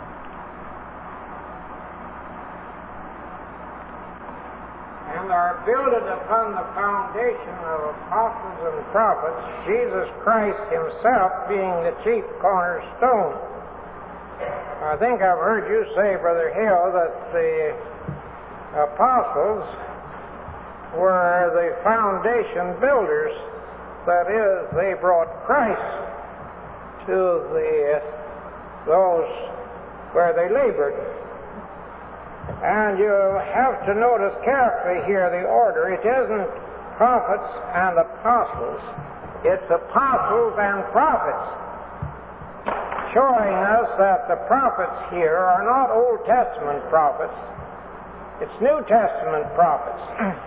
And are builded upon the foundation of apostles and prophets, Jesus Christ Himself being the chief cornerstone. I think I've heard you say, Brother Hill, that the apostles were the foundation builders. That is, they brought Christ to the those where they labored. And you have to notice carefully here the order. It isn't prophets and apostles. It's apostles and prophets. showing us that the prophets here are not Old Testament prophets, it's New Testament prophets.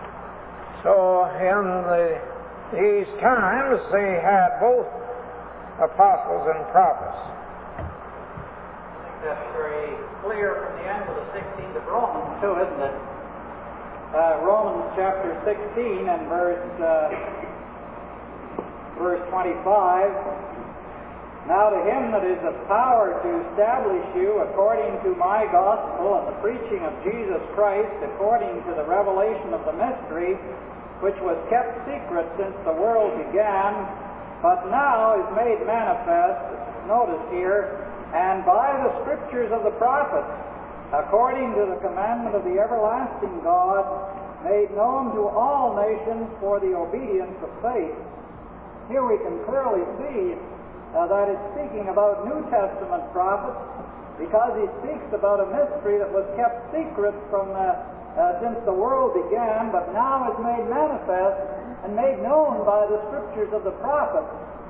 So in the, these times they had both apostles and prophets. I think that's very clear from the end of the sixteenth of Romans too, isn't it? Uh, Romans chapter sixteen and verse uh, verse twenty-five. Now to him that is of power to establish you according to my gospel and the preaching of Jesus Christ according to the revelation of the mystery, which was kept secret since the world began, but now is made manifest, notice here, and by the scriptures of the prophets, according to the commandment of the everlasting God, made known to all nations for the obedience of faith. Here we can clearly see uh, that it's speaking about New Testament prophets, because he speaks about a mystery that was kept secret from the, uh, since the world began, but now is made manifest and made known by the scriptures of the prophets.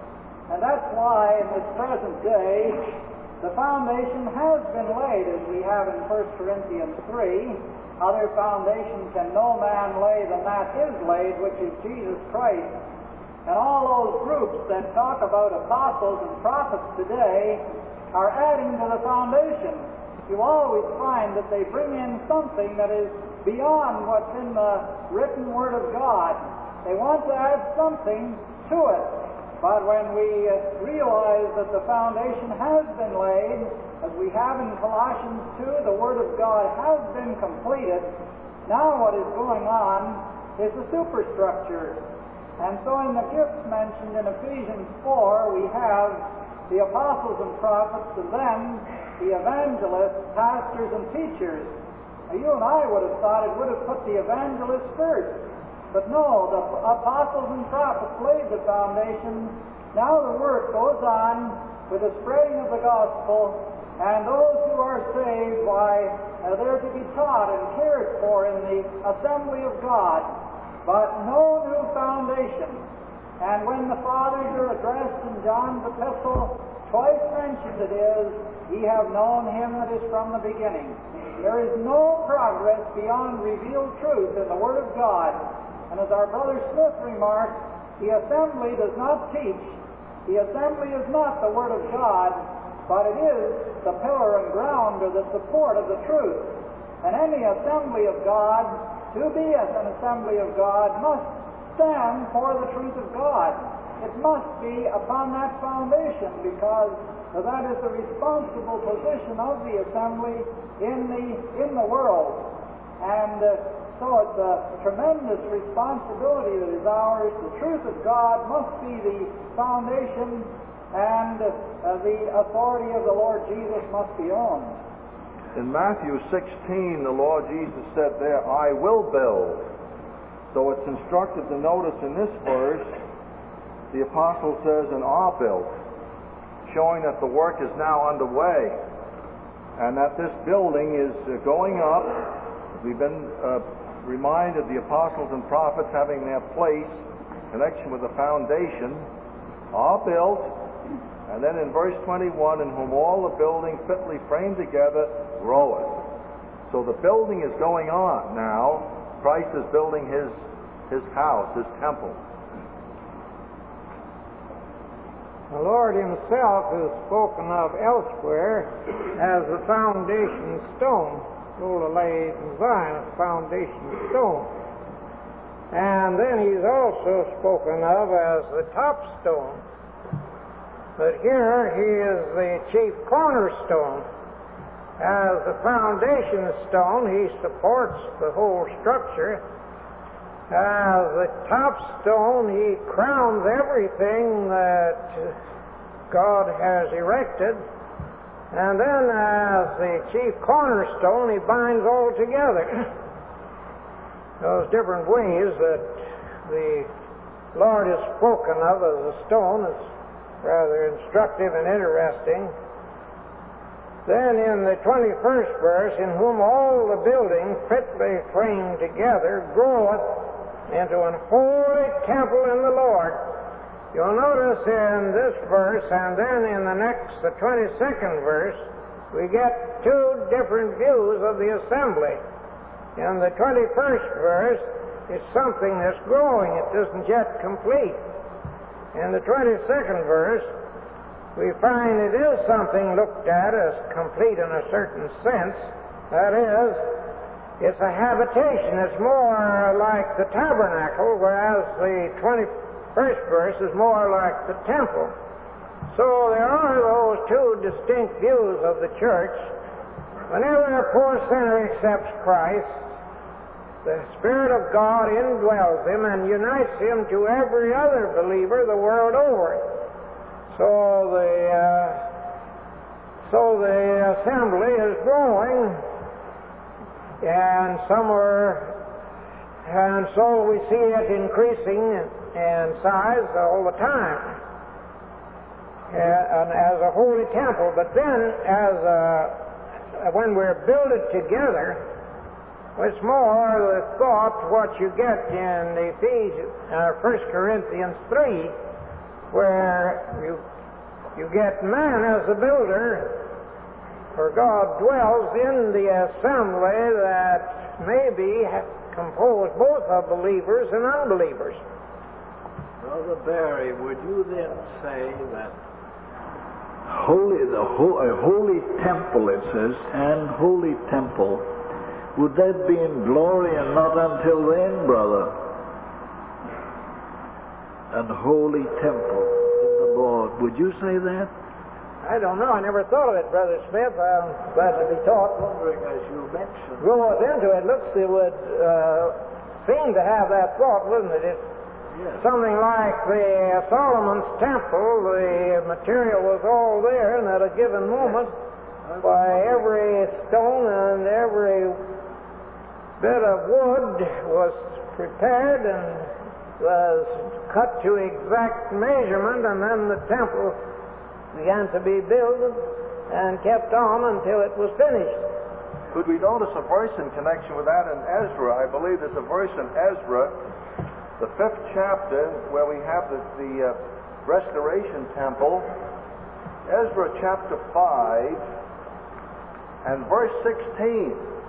And that's why in this present day the foundation has been laid, as we have in First Corinthians three. Other foundation can no man lay than that is laid, which is Jesus Christ. And all those groups that talk about apostles and prophets today are adding to the foundation. You always find that they bring in something that is beyond what's in the written Word of God. They want to add something to it. But when we uh, realize that the foundation has been laid, as we have in Colossians two, the Word of God has been completed, now what is going on is the superstructure. And so in the gifts mentioned in Ephesians four, we have the apostles and prophets, and then the evangelists, pastors, and teachers. Now you and I would have thought it would have put the evangelists first. But no, the apostles and prophets laid the foundation. Now the work goes on with the spreading of the gospel, and those who are saved, why, uh, they're to be taught and cared for in the assembly of God. But no new foundation. And when the fathers are addressed in John's epistle, twice mentioned it is, ye have known him that is from the beginning. There is no progress beyond revealed truth in the Word of God. And as our brother Smith remarked, the assembly does not teach. The assembly is not the Word of God, but it is the pillar and ground or the support of the truth. And any assembly of God, to be an assembly of God, must stand for the truth of God. It must be upon that foundation, because that is the responsible position of the assembly in the in the world. And uh, so it's a tremendous responsibility that is ours. The truth of God must be the foundation, and uh, the authority of the Lord Jesus must be owned. In Matthew sixteen, the Lord Jesus said there, I will build. So it's instructive to notice in this verse, the apostle says, and are built, showing that the work is now underway, and that this building is going up. We've been uh, reminded the apostles and prophets having their place in connection with the foundation are built. And then in verse twenty-one, in whom all the building fitly framed together groweth. So the building is going on now. Christ is building his, his house, his temple. The Lord himself is spoken of elsewhere as the foundation stone. Gold laid in Zion, a foundation stone. And then he's also spoken of as the top stone. But here he is the chief cornerstone. As the foundation stone, he supports the whole structure. As the top stone, he crowns everything that God has erected. And then as the chief cornerstone, he binds all together. Those different ways that the Lord is spoken of as a stone is rather instructive and interesting. Then in the twenty-first verse, in whom all the building fitly framed together groweth into an holy temple in the Lord. You'll notice in this verse and then in the next, the twenty-second verse, we get two different views of the assembly. In the twenty-first verse, it's something that's growing. It isn't yet complete. In the twenty-second verse, we find it is something looked at as complete in a certain sense. That is, it's a habitation. It's more like the tabernacle, whereas the twenty-first verse is more like the temple. So there are those two distinct views of the church. Whenever a poor sinner accepts Christ, the Spirit of God indwells him and unites him to every other believer the world over. So the uh, so the assembly is growing, and somewhere, and so we see it increasing in size all the time, and as a holy temple. But then, as a, when we're builded together, it's more the thought what you get in Ephesians, uh, First Corinthians three, where you you get man as a builder, for God dwells in the assembly that may be composed both of believers and unbelievers. Brother Barry, would you then say that holy, the ho- a holy temple, it says, and holy temple, would that be in glory and not until then, brother? An holy temple in the Lord. Would you say that? I don't know. I never thought of it, Brother Smith. I'm glad to be taught. Wondering, as you mentioned. Goes into it. Looks it would uh, seem to have that thought, wouldn't it? It's yes. Something like the Solomon's temple. The material was all there, and at a given moment, yes. by every stone and every bit of wood was prepared and was cut to exact measurement, and then the temple began to be built and kept on until it was finished. Could we notice a verse in connection with that in Ezra? I believe there's a verse in Ezra, the fifth chapter, where we have the, the uh, restoration temple. Ezra chapter five and verse sixteen.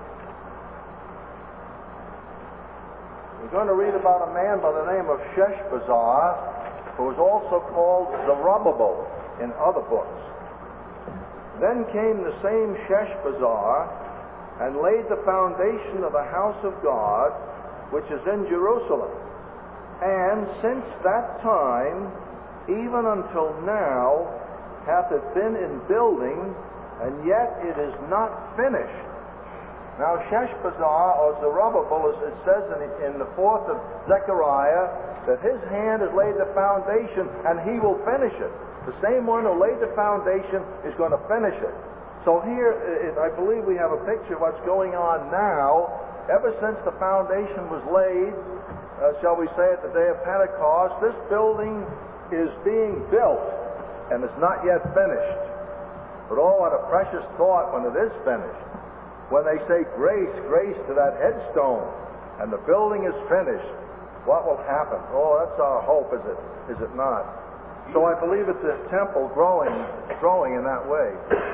We're going to read about a man by the name of Sheshbazzar, who was also called Zerubbabel in other books. Then came the same Sheshbazzar and laid the foundation of the house of God, which is in Jerusalem. And since that time, even until now, hath it been in building, and yet it is not finished. Now, Sheshbazzar, or Zerubbabel, as it says in, in the fourth of Zechariah, that his hand has laid the foundation, and he will finish it. The same one who laid the foundation is going to finish it. So here, I believe we have a picture of what's going on now. Ever since the foundation was laid, uh, shall we say, at the day of Pentecost, this building is being built, and it's not yet finished. But oh, what a precious thought when it is finished. When they say grace, grace to that headstone, and the building is finished, what will happen? Oh, that's our hope, is it? Is it not? So I believe it's a temple growing, growing in that way.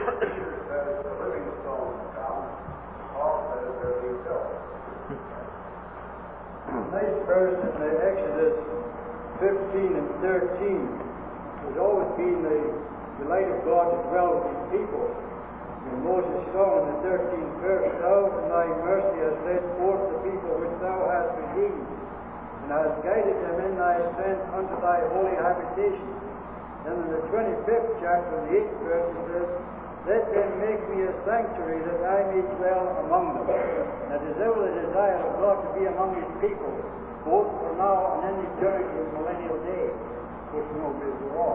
Nice verse in the Exodus fifteen and thirteen. There's always been the, the light of God to dwell with his people. And Moses saw in the thirteenth verse, Thou in thy mercy hast led forth the people which thou hast redeemed, and hast guided them in thy ascent unto thy holy habitation. Then in the twenty-fifth chapter, the eighth verse, it says, Let them make me a sanctuary that I may dwell among them. That is ever the desire of God to be among his people, both for now and in eternity and millennial day, which no good to all.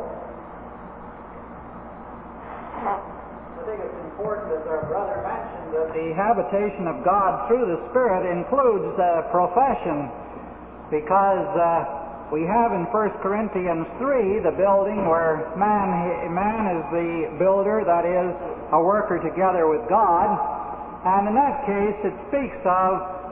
I think it's important, as our brother mentioned, that the habitation of God through the Spirit includes uh, profession, because uh, we have in First Corinthians three the building where man, man is the builder, that is, a worker together with God, and in that case it speaks of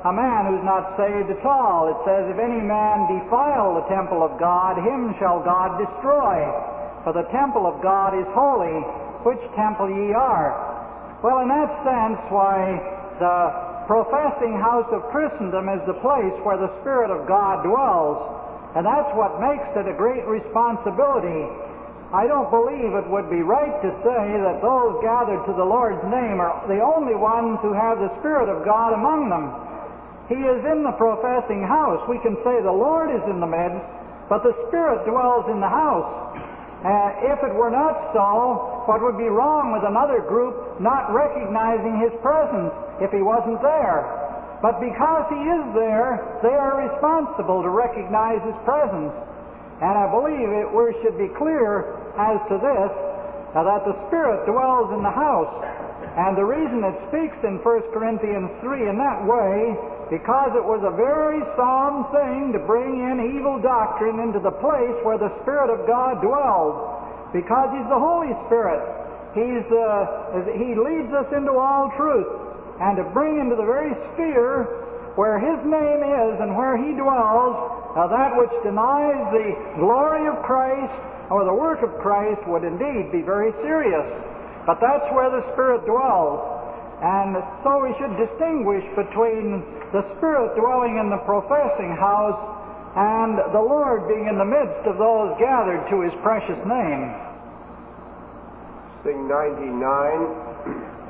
a man who's not saved at all. It says, if any man defile the temple of God, him shall God destroy. For the temple of God is holy, which temple ye are. Well, in that sense, why the professing house of Christendom is the place where the Spirit of God dwells. And that's what makes it a great responsibility. I don't believe it would be right to say that those gathered to the Lord's name are the only ones who have the Spirit of God among them. He is in the professing house. We can say the Lord is in the midst, but the Spirit dwells in the house. Uh, if it were not so, what would be wrong with another group not recognizing His presence if He wasn't there? But because He is there, they are responsible to recognize His presence. And I believe it we should be clear as to this, uh, that the Spirit dwells in the house. And the reason it speaks in First Corinthians three in that way, because it was a very solemn thing to bring in evil doctrine into the place where the Spirit of God dwells. Because He's the Holy Spirit. He's, uh, He leads us into all truth. And to bring into the very sphere where His name is and where He dwells, uh, that which denies the glory of Christ or the work of Christ would indeed be very serious. But that's where the Spirit dwells. And so we should distinguish between the Spirit dwelling in the professing house and the Lord being in the midst of those gathered to His precious name. Sing ninety-nine.